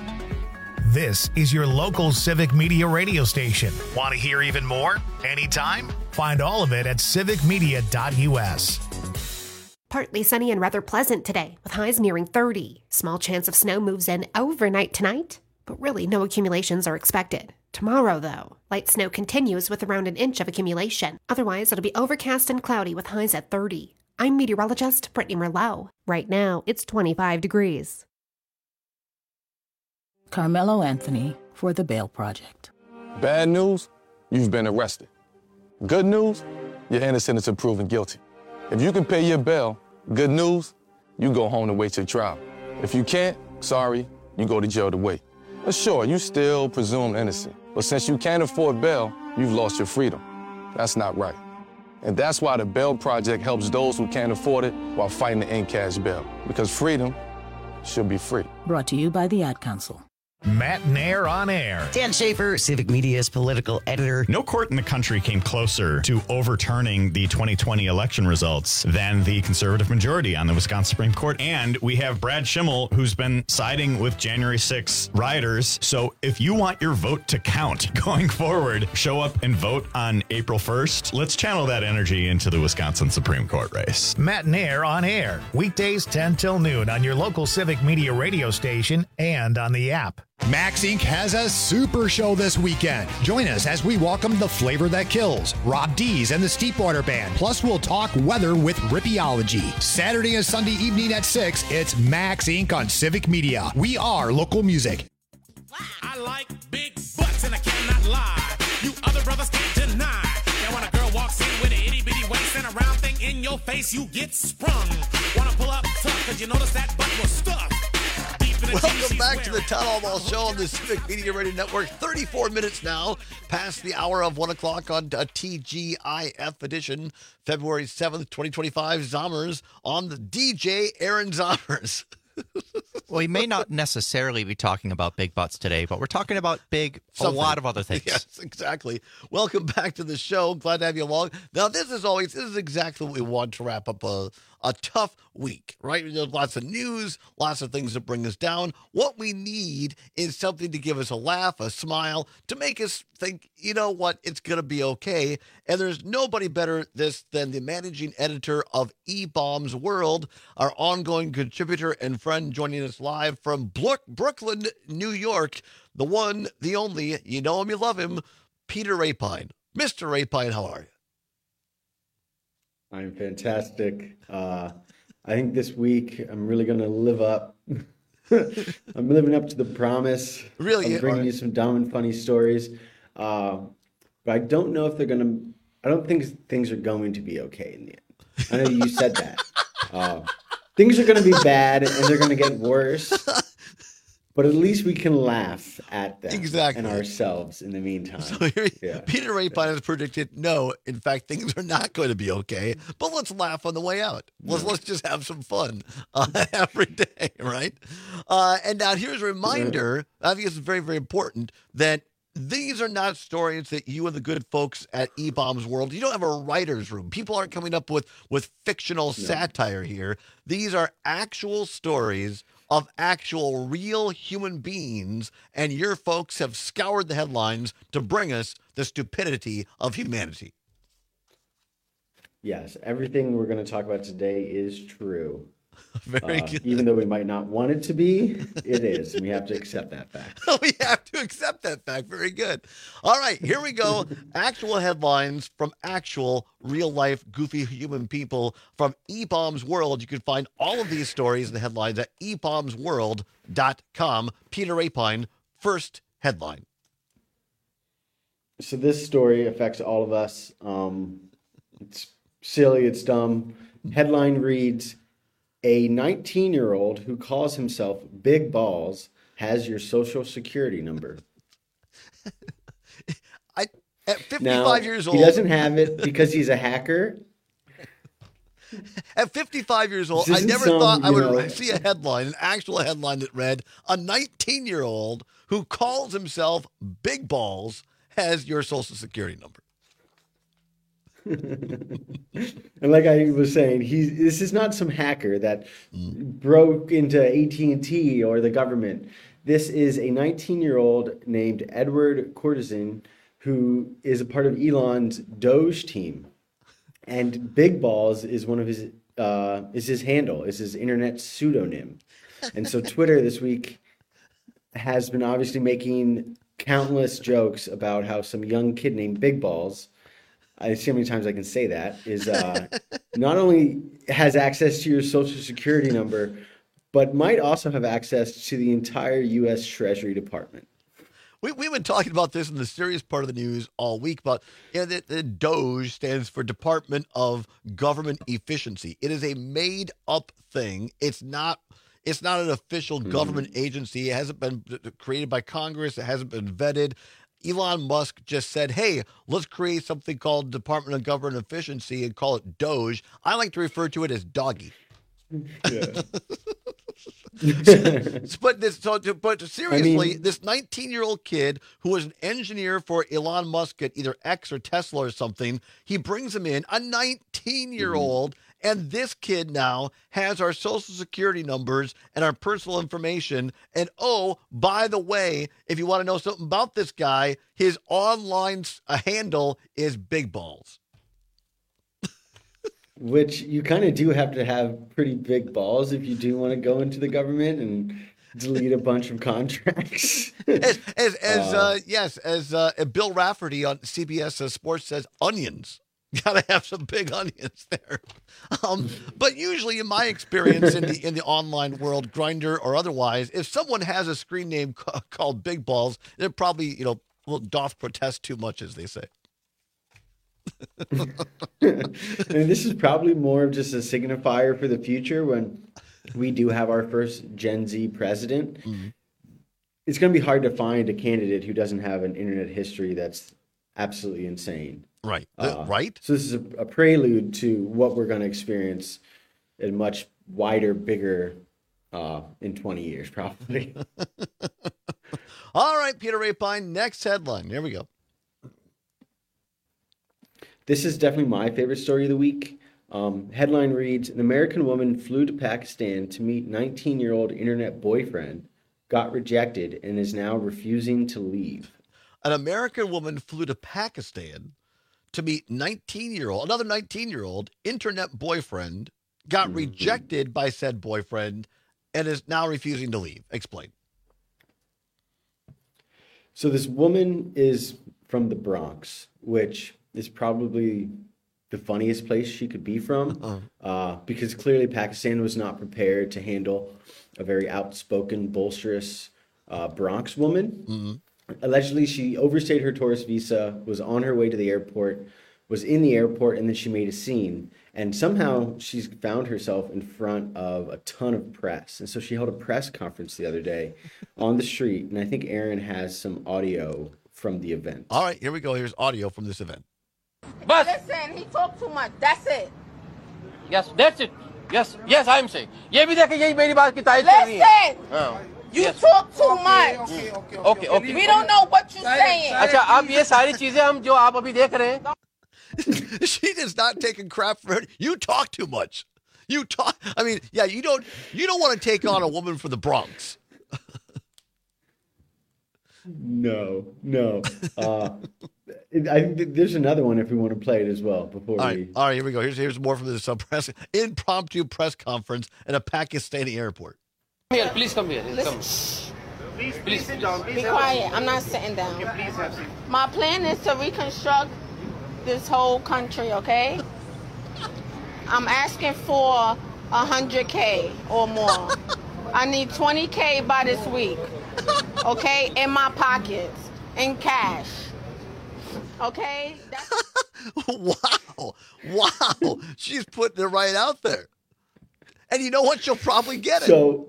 This is your local Civic Media radio station. Want to hear even more? Anytime? Find all of it at civic media dot u s. Partly sunny and rather pleasant today, with highs nearing thirty. Small chance of snow moves in overnight tonight, but really no accumulations are expected. Tomorrow, though, light snow continues with around an inch of accumulation. Otherwise, it'll be overcast and cloudy with highs at thirty. I'm meteorologist Brittany Merlot. Right now, it's twenty-five degrees. Carmelo Anthony for The Bail Project. Bad news, you've been arrested. Good news, you're innocent until proven guilty. If you can pay your bail, good news, you go home to wait your trial. If you can't, sorry, you go to jail to wait. But sure, you still presumed innocent. But since you can't afford bail, you've lost your freedom. That's not right. And that's why the Bail Project helps those who can't afford it while fighting to end cash bail. Because freedom should be free. Brought to you by the Ad Council. Matt Nair on air. Dan Schaefer, Civic Media's political editor. No court in the country came closer to overturning the twenty twenty election results than the conservative majority on the Wisconsin Supreme Court. And we have Brad Schimmel, who's been siding with January sixth rioters. So if you want your vote to count going forward, show up and vote on April first. Let's channel that energy into the Wisconsin Supreme Court race. Matt Nair on air. Weekdays ten till noon on your local Civic Media radio station and on the app. Max Incorporated has a super show this weekend. Join us as we welcome the flavor that kills, Rob Dees and the Steepwater Band. Plus, we'll talk weather with Rippeology. Saturday and Sunday evening at six, it's Max Incorporated on Civic Media. We are local music. I like big butts and I cannot lie. You other brothers can't deny. Now walks in with an itty bitty waist and a round thing in your face, you get sprung. Wanna pull up tough, cause you notice that butt was stuffed. Welcome back to the Town Hall Show on the Civic Media Radio Network. thirty-four minutes now past the hour of one o'clock on a T G I F edition, February seventh, twenty twenty-five. Zommers on the D J Aaron Zommers. Well, we may not necessarily be talking about big butts today, but we're talking about big, Something. a lot of other things. Yes, exactly. Welcome back to the show. Glad to have you along. Now, this is always, this is exactly what we want to wrap up a, a tough week, right? There's lots of news, lots of things that bring us down. What we need is something to give us a laugh, a smile, to make us think, you know what, it's going to be okay. And there's nobody better this than the managing editor of E-Bombs World, our ongoing contributor and friend joining us live from Brooklyn, New York, the one, the only, you know him, you love him, Peter Rapine. Mister Rapine, how are you? I'm fantastic. Uh, I think this week I'm really going to live up. I'm living up to the promise. Really? I'm bringing you some dumb and funny stories. Uh, but I don't know if they're going to, I don't think things are going to be okay in the end. I know you said that. Uh, things are going to be bad and they're going to get worse. But at least we can laugh at them exactly. and ourselves in the meantime. So here, yeah. Peter Rapine has predicted, no, in fact, things are not going to be okay, but let's laugh on the way out. Let's, let's just have some fun uh, every day, right? Uh, and now here's a reminder, I think it's very, very important, that these are not stories that you and the good folks at E-Bombs World, you don't have a writer's room. People aren't coming up with, with fictional no. satire here. These are actual stories of actual real human beings, and your folks have scoured the headlines to bring us the stupidity of humanity. Yes, everything we're going to talk about today is true. Very uh, good. Even though we might not want it to be, it is. And we have to accept that fact. We have to accept that fact. Very good. All right, here we go. Actual headlines from actual real-life goofy human people from E-Bombs World. You can find all of these stories and the headlines at e bombs world dot com. Peter Rapine, first headline. So this story affects all of us. Um, it's silly. It's dumb. Headline reads, a nineteen-year-old who calls himself Big Balls has your social security number. I at fifty-five now, years old. He doesn't have it because he's a hacker. At fifty-five years old, I never some, thought I would know, see a headline, an actual headline that read, a nineteen-year-old who calls himself Big Balls has your social security number. And like I was saying, he's this is not some hacker that mm. broke into A T and T or the government. This is a nineteen-year-old named Edward Courtesan who is a part of Elon's Doge team. And Big Balls is one of his uh, is his handle, is his internet pseudonym. And so Twitter this week has been obviously making countless jokes about how some young kid named Big Balls, I see how many times I can say that, is uh, not only has access to your social security number, but might also have access to the entire U S Treasury Department. We, we've been talking about this in the serious part of the news all week, but you know, the, the Doge stands for Department of Government Efficiency. It is a made-up thing. It's not It's not an official mm-hmm. government agency. It hasn't been created by Congress. It hasn't been vetted. Elon Musk just said, hey, let's create something called Department of Government Efficiency and call it Doge. I like to refer to it as Doggy. Yeah. but this, so, but seriously, I mean, this nineteen-year-old kid who was an engineer for Elon Musk at either X or Tesla or something, he brings him in, a nineteen-year-old, mm-hmm. and this kid now has our social security numbers and our personal information. And oh, by the way, if you want to know something about this guy, his online uh, handle is Big Balls. Which you kind of do have to have pretty big balls if you do want to go into the government and delete a bunch of contracts. as, as, as uh, uh, yes, as uh, Bill Rafferty on C B S Sports says, onions. You gotta have some big onions there. Um, but usually, in my experience in the in the online world, Grindr or otherwise, if someone has a screen name ca- called Big Balls, they're probably you know will doth protest too much, as they say. And this is probably more of just a signifier for the future when we do have our first Gen Z president. Mm-hmm. It's going to be hard to find a candidate who doesn't have an internet history that's absolutely insane. Right. Uh, right. So this is a, a prelude to what we're going to experience in much wider, bigger uh, in twenty years, probably. All right, Peter Rapine, next headline. Here we go. This is definitely my favorite story of the week. Um, headline reads, an American woman flew to Pakistan to meet nineteen-year-old internet boyfriend, got rejected, and is now refusing to leave. An American woman flew to Pakistan to meet nineteen-year-old, another nineteen-year-old internet boyfriend, got mm-hmm. rejected by said boyfriend, and is now refusing to leave. Explain. So this woman is from the Bronx, which is probably the funniest place she could be from, uh-uh. uh, because clearly Pakistan was not prepared to handle a very outspoken, boisterous uh, Bronx woman. Mm-hmm. Allegedly, she overstayed her tourist visa, was on her way to the airport, was in the airport, and then she made a scene. And somehow she's found herself in front of a ton of press. And so she held a press conference the other day on the street. And I think Aaron has some audio from the event. All right, here we go. Here's audio from this event. But listen, he talked too much. That's it. Yes, that's it. Yes, yes, I'm saying. ये भी देखें यही मेरी बात की तारीफ कर रही है. Listen, you yes. talk too okay, much. Okay, okay, okay, okay. We don't know what you're saying. अच्छा, अब ये सारी चीजें हम जो आप अभी देख रहे हैं. She is not taking crap for her. You talk too much. You talk. I mean, yeah, you don't. You don't want to take on a woman from the Bronx. No, no. Uh, I think there's another one if we want to play it as well before all we. Right, all right, here we go. Here's here's more from this uh, press impromptu press conference at a Pakistani airport. Come here, please come here. Listen. Come. Please, please sit down. Please Be quiet. I'm not sitting down. Yeah, please have seat. My plan is to reconstruct this whole country, okay? I'm asking for one hundred K or more. I need twenty K by this week, okay? In my pockets, in cash, okay? That's- wow, wow. She's putting it right out there. And you know what? She'll probably get it. So,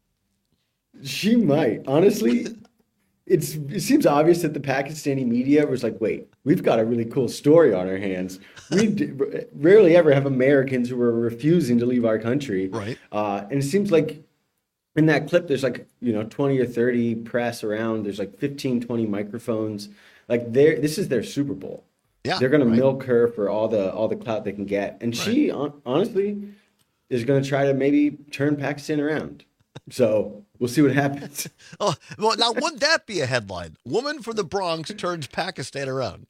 she might. Honestly, it's it seems obvious that the Pakistani media was like, wait, we've got a really cool story on our hands. We d- rarely ever have Americans who are refusing to leave our country. Right. Uh, and it seems like in that clip, there's like, you know, twenty or thirty press around. There's like fifteen, twenty microphones. Like they're, this is their Super Bowl. Yeah. They're going right. to milk her for all the all the clout they can get. And right. she, on, honestly, is going to try to maybe turn Pakistan around. So we'll see what happens. Oh, well, now wouldn't that be a headline? Woman from the Bronx turns Pakistan around.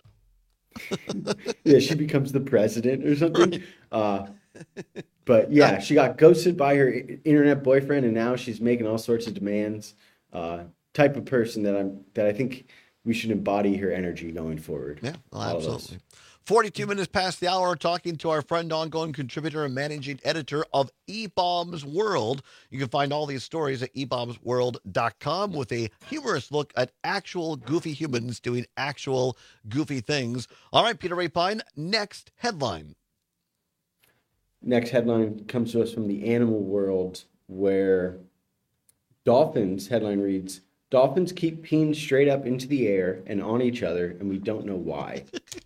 Yeah, she becomes the president or something. Right. Uh, but yeah, she got ghosted by her internet boyfriend, and now she's making all sorts of demands. Uh, type of person that I'm that I think we should embody her energy going forward. Yeah, well, absolutely. forty-two minutes past the hour, talking to our friend, ongoing contributor, and managing editor of E-Bombs World. You can find all these stories at e bombs world dot com with a humorous look at actual goofy humans doing actual goofy things. All right, Peter Rapine, next headline. Next headline comes to us from the animal world, where dolphins, headline reads, dolphins keep peeing straight up into the air and on each other, and we don't know why.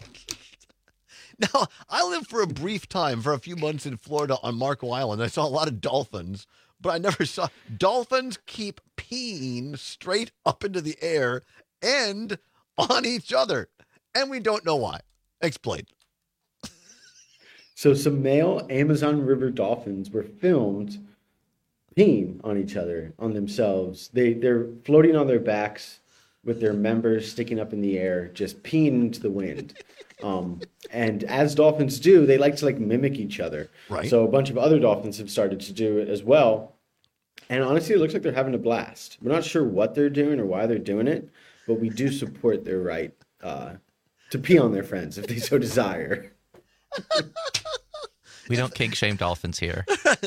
Now, I lived for a brief time, for a few months in Florida on Marco Island. I saw a lot of dolphins, but I never saw... Dolphins keep peeing straight up into the air and on each other, and we don't know why. Explain. So some male Amazon River dolphins were filmed peeing on each other, on themselves. They, they're floating on their backs with their members sticking up in the air, just peeing into the wind. Um, and as dolphins do, they like to like mimic each other. Right. So a bunch of other dolphins have started to do it as well. And honestly, it looks like they're having a blast. We're not sure what they're doing or why they're doing it, but we do support their right uh, to pee on their friends if they so desire. We don't kink shame dolphins here.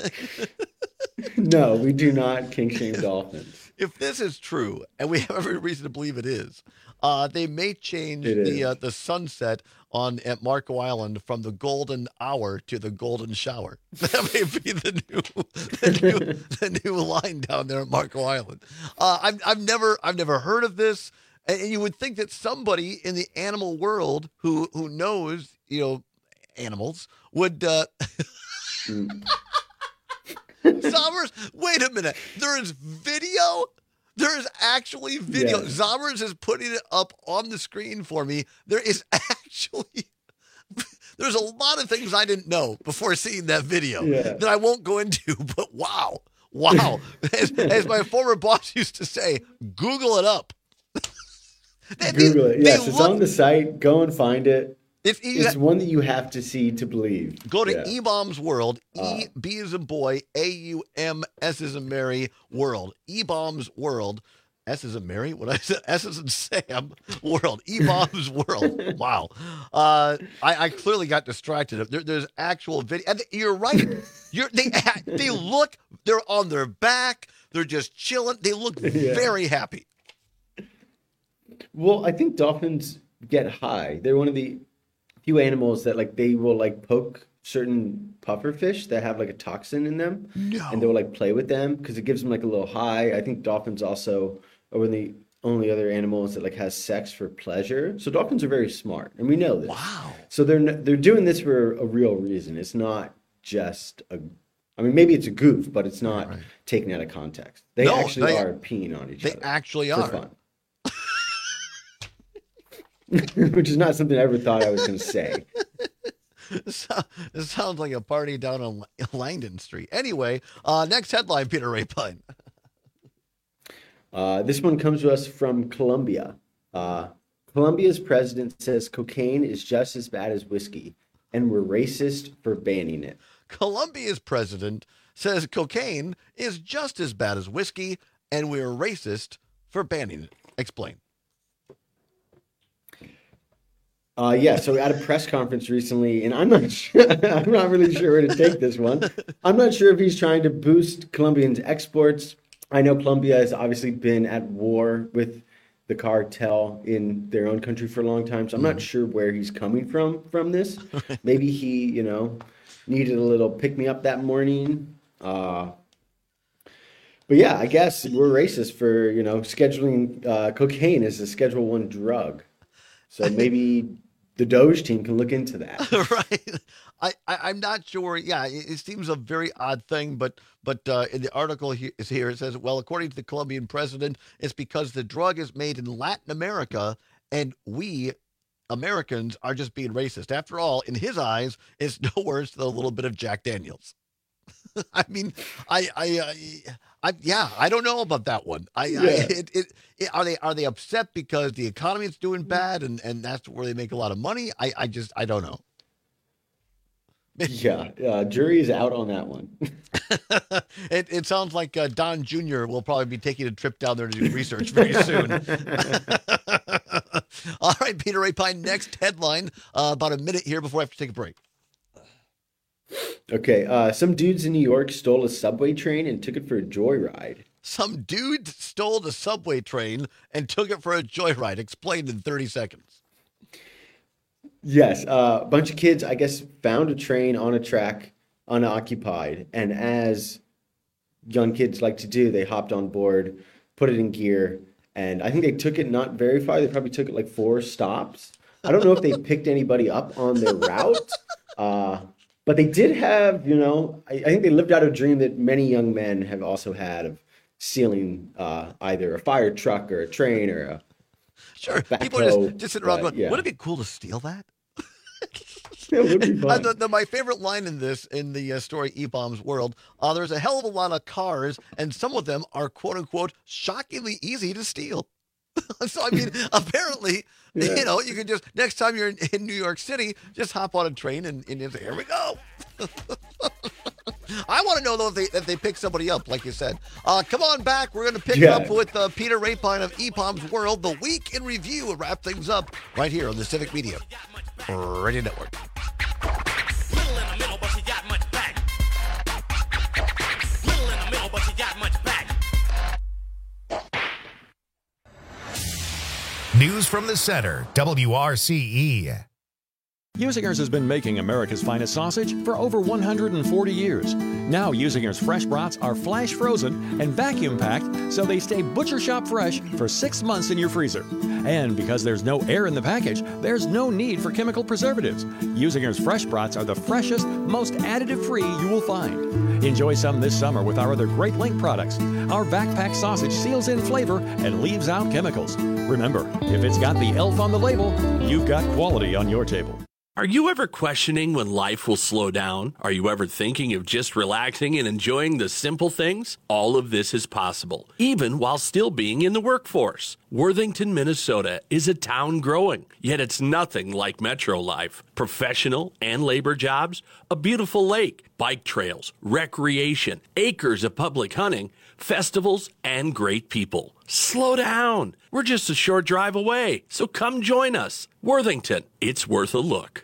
No, we do not kink shame dolphins. If this is true, and we have every reason to believe it is, Uh, they may change It the is. uh, the sunset on at Marco Island from the golden hour to the golden shower. That may be the new the new, the new line down there at Marco Island. Uh, I've I've never I've never heard of this, and you would think that somebody in the animal world who who knows you know animals would. Uh, Zombers, wait a minute. There is video. There is actually video. Yes. Zombers is putting it up on the screen for me. There is actually, there's a lot of things I didn't know before seeing that video Yeah. that I won't go into, but wow. Wow. as, as my former boss used to say, Google it up. They- Google it. they Yes, it's look- on the site. Go and find it. If you- It's one that you have to see to believe. Go to Yeah. E-Bombs World, Uh, E, B as in boy, A U M, S as in Mary, World. E-Bombs World, S as in Mary, what I said, S as in Sam, World. E-Bombs World. Wow. Uh, I, I clearly got distracted. There, there's actual video. And you're right. You're, they, they look, they're on their back. They're just chilling. They look Yeah. very happy. Well, I think dolphins get high. They're one of the few animals that like they will like poke certain puffer fish that have like a toxin in them, No. and they'll like play with them because it gives them like a little high. I think dolphins also are one of the only other animals that like has sex for pleasure. So dolphins are very smart, and we know this. Wow. So they're n- they're doing this for a real reason. It's not just a. I mean, maybe it's a goof, but it's not taken out of context. They No, actually they- are peeing on each They other. actually for are. fun. Which is not something I ever thought I was going to say. So, this sounds like a party down on Langdon Street. Anyway, uh, next headline, Peter Rapine. Uh, this one comes to us from Colombia. Uh, Colombia's president says cocaine is just as bad as whiskey, and we're racist for banning it. Colombia's president says cocaine is just as bad as whiskey, and we're racist for banning it. Explain. Uh, yeah, so at a press conference recently, and I'm not sure, I'm not really sure where to take this one. I'm not sure if he's trying to boost Colombians' exports. I know Colombia has obviously been at war with the cartel in their own country for a long time, so I'm not sure where he's coming from from this. Maybe he, you know, needed a little pick-me-up that morning. Uh, but yeah, I guess we're racist for, you know, scheduling uh, cocaine as a Schedule One drug. So maybe the Doge team can look into that. Right. I, I, I'm not sure. Yeah, it, it seems a very odd thing, but but uh, in the article here, is here it says, well, according to the Colombian president, it's because the drug is made in Latin America and we Americans are just being racist. After all, in his eyes, it's no worse than a little bit of Jack Daniels. I mean, I, I, I, I, yeah, I don't know about that one. I, Yeah. I it, it, it, are they, are they upset because the economy is doing bad and, and that's where they make a lot of money? I, I just, I don't know. Yeah, uh, jury is out on that one. it, it sounds like uh, Don Junior will probably be taking a trip down there to do research very soon. All right, Peter Rapine, next headline, uh, about a minute here before I have to take a break. Okay, uh, some dudes in New York stole a subway train and took it for a joyride. Some dude stole the subway train and took it for a joyride. Explained in thirty seconds. Yes, uh, a bunch of kids, I guess, found a train on a track unoccupied. And as young kids like to do, they hopped on board, put it in gear, and I think they took it not very far. They probably took it like four stops. I don't know if they picked anybody up on their route, uh, but they did have, you know, I, I think they lived out a dream that many young men have also had of stealing uh, either a fire truck or a train or a Sure, a people are backhoe, just, just sitting around but, going, yeah. wouldn't it be cool to steal that? It would be Uh, fun. the, the, my favorite line in this, in the uh, story E-Bombs World, uh, there's a hell of a lot of cars, and some of them are, quote unquote, shockingly easy to steal. So, I mean, apparently, Yeah. you know, you can just, next time you're in, in New York City, just hop on a train and, and just, here we go. I want to know, though, if they, if they pick somebody up, like you said. Uh, come on back. We're going to pick Yeah. up with uh, Peter Rapine of E-Bombs World, the Week in Review, and wrap things up right here on the Civic Media Radio Network. Little in the middle, but she got much back. Little in the middle, but she got much back. News from the Center, W R C E. Usingers has been making America's finest sausage for over one hundred forty years. Now Usingers fresh brats are flash frozen and vacuum packed so they stay butcher shop fresh for six months in your freezer. And because there's no air in the package, there's no need for chemical preservatives. Usingers fresh brats are the freshest, most additive-free you will find. Enjoy some this summer with our other Great Link products. Our backpack sausage seals in flavor and leaves out chemicals. Remember, if it's got the elf on the label, you've got quality on your table. Are you ever questioning when life will slow down? Are you ever thinking of just relaxing and enjoying the simple things? All of this is possible, even while still being in the workforce. Worthington, Minnesota is a town growing, yet it's nothing like metro life. Professional and labor jobs, a beautiful lake, bike trails, recreation, acres of public hunting, festivals, and great people. Slow down. We're just a short drive away, so come join us. Worthington, it's worth a look.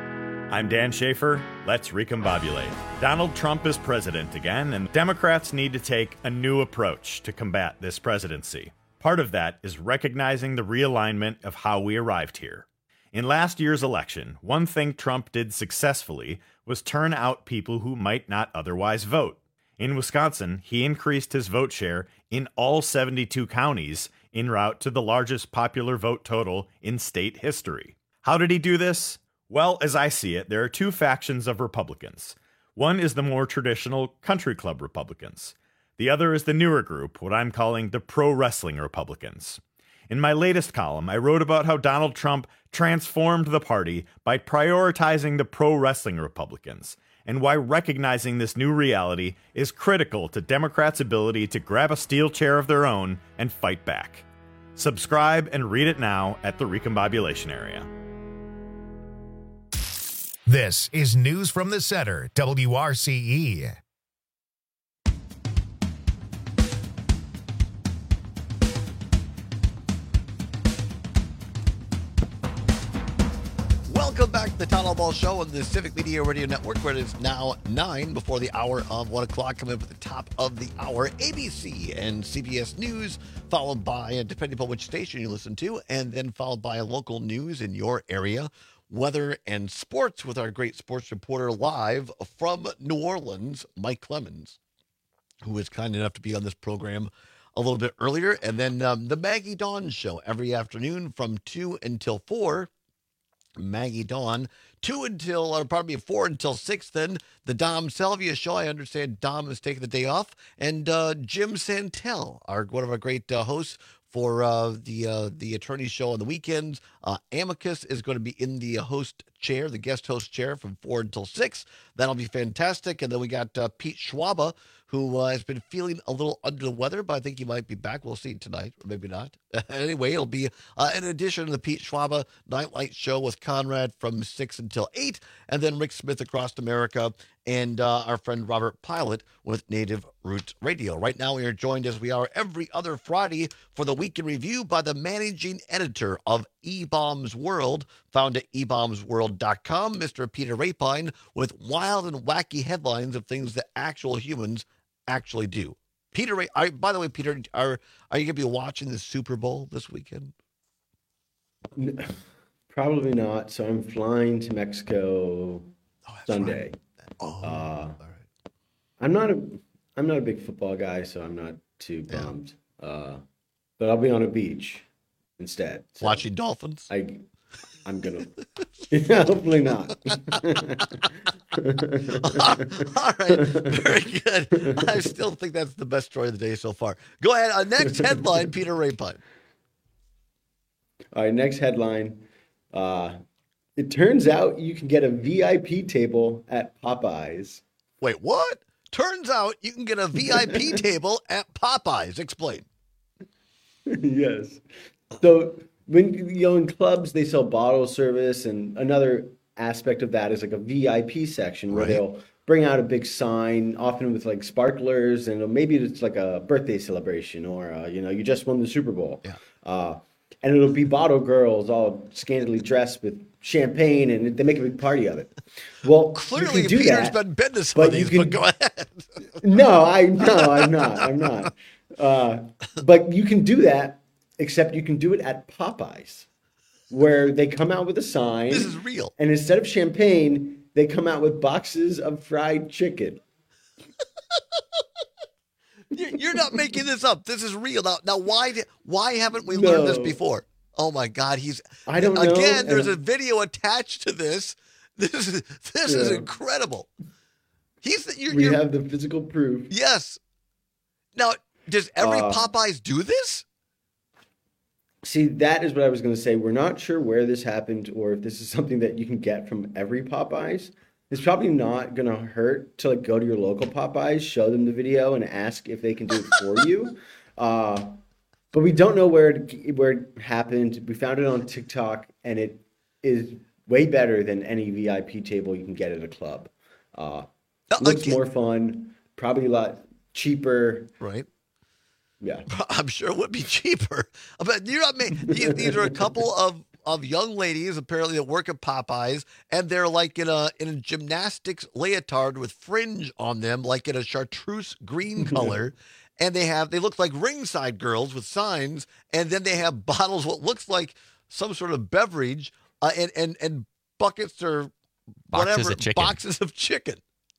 I'm Dan Schaefer. Let's recombobulate. Donald Trump is president again, and Democrats need to take a new approach to combat this presidency. Part of that is recognizing the realignment of how we arrived here. In last year's election, one thing Trump did successfully was turn out people who might not otherwise vote. In Wisconsin, he increased his vote share in all seventy-two counties en route to the largest popular vote total in state history. How did he do this? Well, as I see it, there are two factions of Republicans. One is the more traditional country club Republicans. The other is the newer group, what I'm calling the pro-wrestling Republicans. In my latest column, I wrote about how Donald Trump transformed the party by prioritizing the pro-wrestling Republicans, and why recognizing this new reality is critical to Democrats' ability to grab a steel chair of their own and fight back. Subscribe and read it now at the Recombobulation Area. This is News from the Center, W R C E. Welcome back to the Town Ball Show on the Civic Media Radio Network, where it is now nine before the hour of one o'clock. Coming up at the top of the hour, A B C and C B S News, followed by, depending upon which station you listen to, and then followed by local news in your area, weather and sports with our great sports reporter live from New Orleans, Mike Clemens, who is kind enough to be on this program a little bit earlier. And then um, the Maggie Dawn Show every afternoon from two until four. Maggie Dawn, two until, or probably four until six. Then the Dom Salvia Show. I understand Dom is taking the day off. And uh, Jim Santel, our one of our great uh, hosts for uh, the uh, the attorney show on the weekends. Uh, Amicus is going to be in the host chair, the guest host chair, from four until six. That'll be fantastic. And then we got uh, Pete Schwaba, who uh, has been feeling a little under the weather, but I think he might be back. We'll see tonight, or maybe not. Anyway, it'll be uh, in addition to the Pete Schwaba Nightlight Show with Conrad from six until eight, and then Rick Smith Across America, and uh, our friend Robert Pilot with Native Roots Radio. Right now, we are joined, as we are every other Friday, for the Week in Review by the managing editor of E-Bombs World, found at e bombs world dot com, Mister Peter Rapine, with wild and wacky headlines of things that actual humans actually do. Peter, Ray, are, by the way, Peter, are are you going to be watching the Super Bowl this weekend? Probably not. So I'm flying to Mexico oh, Sunday. Right. Oh, uh, all right. I'm not a I'm not a big football guy, so I'm not too bummed. Yeah. Uh, but I'll be on a beach instead. So watching dolphins. I I'm gonna. Hopefully not. All right, very good. I still think that's the best story of the day so far. Go ahead. Uh, next headline, Peter Rapine. All right, next headline. Uh, it turns out you can get a V I P table at Popeyes. Wait, what? Turns out you can get a V I P table at Popeyes. Explain. Yes. So when you know in clubs they sell bottle service, and another aspect of that is like a V I P section where right. they'll bring out a big sign, often with like sparklers, and maybe it's like a birthday celebration, or uh, you know you just won the Super Bowl. Yeah. Uh, and it'll be bottle girls all scantily dressed with champagne, and they make a big party of it. Well, clearly you can do Peter's that, been business but buddies, you can, but go ahead. no, I no, I'm not. I'm not. Uh, but you can do that except you can do it at Popeyes, where they come out with a sign. This is real. And instead of champagne, they come out with boxes of fried chicken. You're not making this up. This is real. Now, now why why haven't we learned No. this before? Oh my God, he's I don't know. again. There's and- a video attached to this. This is this is Yeah. incredible. He's you're, We you're, have the physical proof. yes. Now, does every Uh, Popeyes do this? See, that is what I was going to say. We're not sure where this happened or if this is something that you can get from every Popeyes. It's probably not going to hurt to like go to your local Popeyes, show them the video, and ask if they can do it for you. Uh, but we don't know where it, where it happened. We found it on TikTok, and it is way better than any V I P table you can get at a club. Uh, looks more fun, probably a lot cheaper. Right. Yeah. I'm sure it would be cheaper. But you're not making these, these are a couple of, of young ladies apparently that work at Popeyes, and they're like in a in a gymnastics leotard with fringe on them, like in a chartreuse green color. And they have they look like ringside girls with signs, and then they have bottles what looks like some sort of beverage, uh, and and and buckets or Boxes whatever of chicken. boxes of chicken.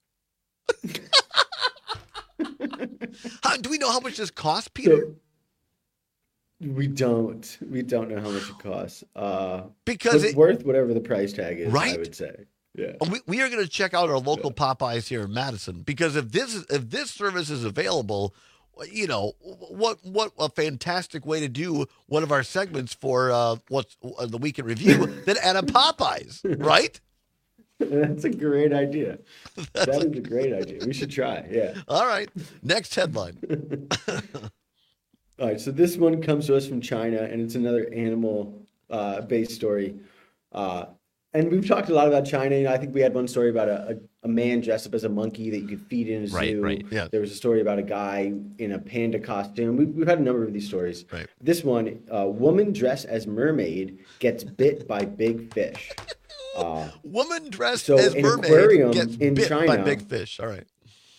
How, do we know how much this costs, Peter? We don't. We don't know how much it costs. Uh, Because it's it- worth whatever the price tag is. I Right? would say. Yeah. We, we are going to check out our local Popeyes here in Madison, because if this is, if this service is available, you know what what a fantastic way to do one of our segments for uh, what's uh, the week in review than at a Popeyes, right? That's a great idea. That is a great idea. We should try. Yeah. All right. Next headline. All right. So this one comes to us from China, and it's another animal-based story. Uh, and we've talked a lot about China. You know, I think we had one story about a, a, a man dressed up as a monkey that you could feed in a zoo. Right, right. Yeah. There was a story about a guy in a panda costume. We've, we've had a number of these stories. Right. This one, a woman dressed as mermaid gets bit by big fish. Uh, Woman dressed so as an mermaid aquarium gets in bit by China- big fish. All right.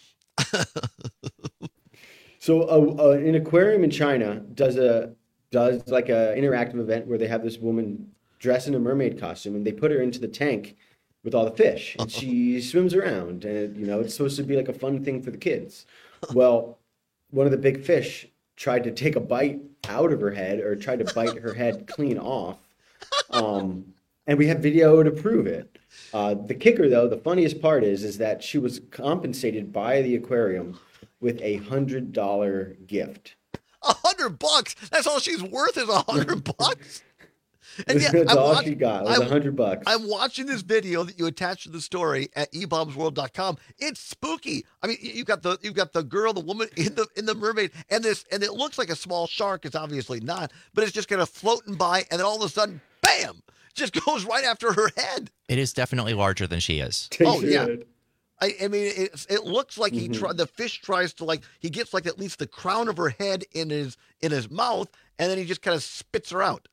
So uh, uh, an aquarium in China does a does like a interactive event where they have this woman dressed in a mermaid costume, and they put her into the tank with all the fish, and she swims around, and it, you know it's supposed to be like a fun thing for the kids. Well, one of the big fish tried to take a bite out of her head, or tried to bite her head clean off, um, and we have video to prove it. Uh, the kicker, though, the funniest part is, is that she was compensated by the aquarium with a hundred dollar gift. A hundred bucks. That's all she's worth is a hundred bucks. And yeah, That's I'm all watch- she got. It was a I'm- hundred bucks. I'm watching this video that you attached to the story at e bombs world dot com. It's spooky. I mean, you've got the you've got the girl, the woman in the in the mermaid, and this and it looks like a small shark. It's obviously not, but it's just kind of floating by, and then all of a sudden, bam, just goes right after her head. It is definitely larger than she is. Oh yeah. I, I mean, it, it looks like he Mhm. try, the fish tries to like he gets like at least the crown of her head in his in his mouth, and then he just kind of spits her out.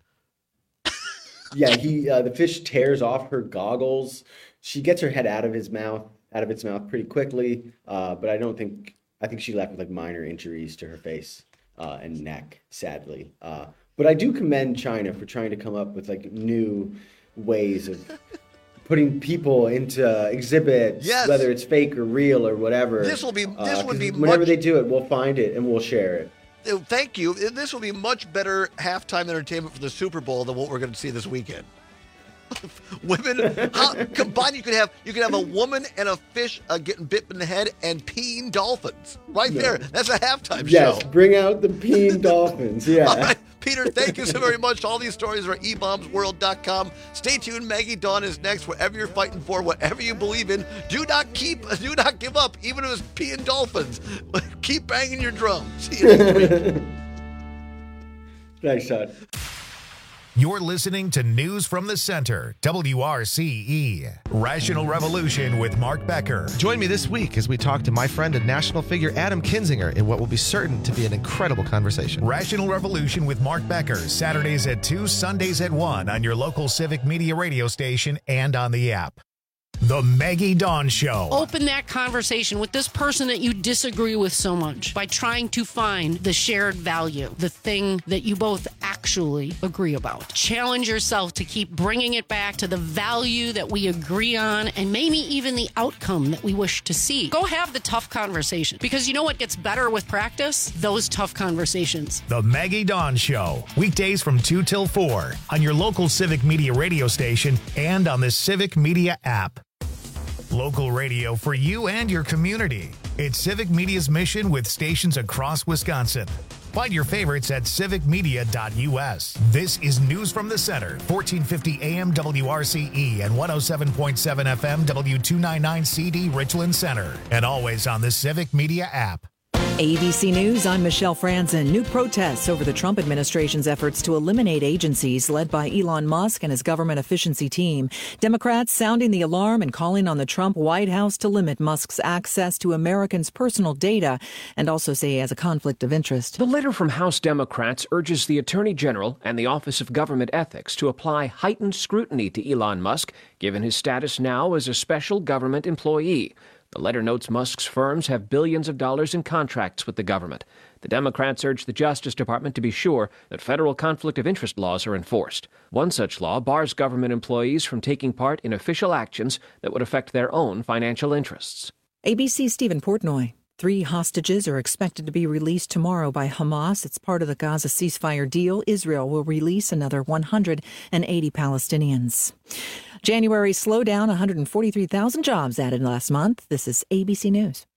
Yeah, he uh, the fish tears off her goggles. She gets her head out of his mouth, out of its mouth pretty quickly. Uh, but I don't think I think she left with like minor injuries to her face uh, and neck, sadly. Uh, but I do commend China for trying to come up with like new ways of putting people into exhibits, Yes. whether it's fake or real or whatever. This will be- this Uh, would be 'cause whenever much- they do it, we'll find it and we'll share it. Uh, Thank you. This will be much better halftime entertainment for the Super Bowl than what we're going to see this weekend. Women, how, combined, you could have you could have a woman and a fish uh, getting bit in the head and peeing dolphins right No. there. That's a halftime Yes, show. bring out the peeing dolphins. Yeah. All right, Peter, thank you so very much. All these stories are at e bombs world dot com. Stay tuned. Maggie Dawn is next. Whatever you're fighting for, whatever you believe in, do not keep, do not give up, even if it's peeing dolphins. Keep banging your drum. See you next week. Thanks, Todd. You're listening to News from the Center, W R C E. Rational Revolution with Mark Becker. Join me this week as we talk to my friend and national figure Adam Kinzinger in what will be certain to be an incredible conversation. Rational Revolution with Mark Becker, Saturdays at two, Sundays at one on your local Civic Media radio station and on the app. The Maggie Dawn Show. Open that conversation with this person that you disagree with so much by trying to find the shared value, the thing that you both actually agree about. Challenge yourself to keep bringing it back to the value that we agree on and maybe even the outcome that we wish to see. Go have the tough conversation, because you know what gets better with practice? Those tough conversations. The Maggie Dawn Show. Weekdays from two till four on your local Civic Media radio station and on the Civic Media app. Local radio for you and your community. It's Civic Media's mission with stations across Wisconsin. Find your favorites at civic media dot u s. This is News from the Center, fourteen fifty A M W R C E and one oh seven point seven F M W two ninety-nine C D Richland Center. And always on the Civic Media app. A B C News, I'm Michelle Franzen. New protests over the Trump administration's efforts to eliminate agencies led by Elon Musk and his government efficiency team. Democrats sounding the alarm and calling on the Trump White House to limit Musk's access to Americans' personal data and also say he has a conflict of interest. The letter from House Democrats urges the Attorney General and the Office of Government Ethics to apply heightened scrutiny to Elon Musk, given his status now as a special government employee. The letter notes Musk's firms have billions of dollars in contracts with the government. The Democrats urge the Justice Department to be sure that federal conflict of interest laws are enforced. One such law bars government employees from taking part in official actions that would affect their own financial interests. A B C's Stephen Portnoy. Three hostages are expected to be released tomorrow by Hamas. It's part of the Gaza ceasefire deal. Israel will release another one hundred eighty Palestinians. January slowdown, one hundred forty-three thousand jobs added last month. This is A B C News.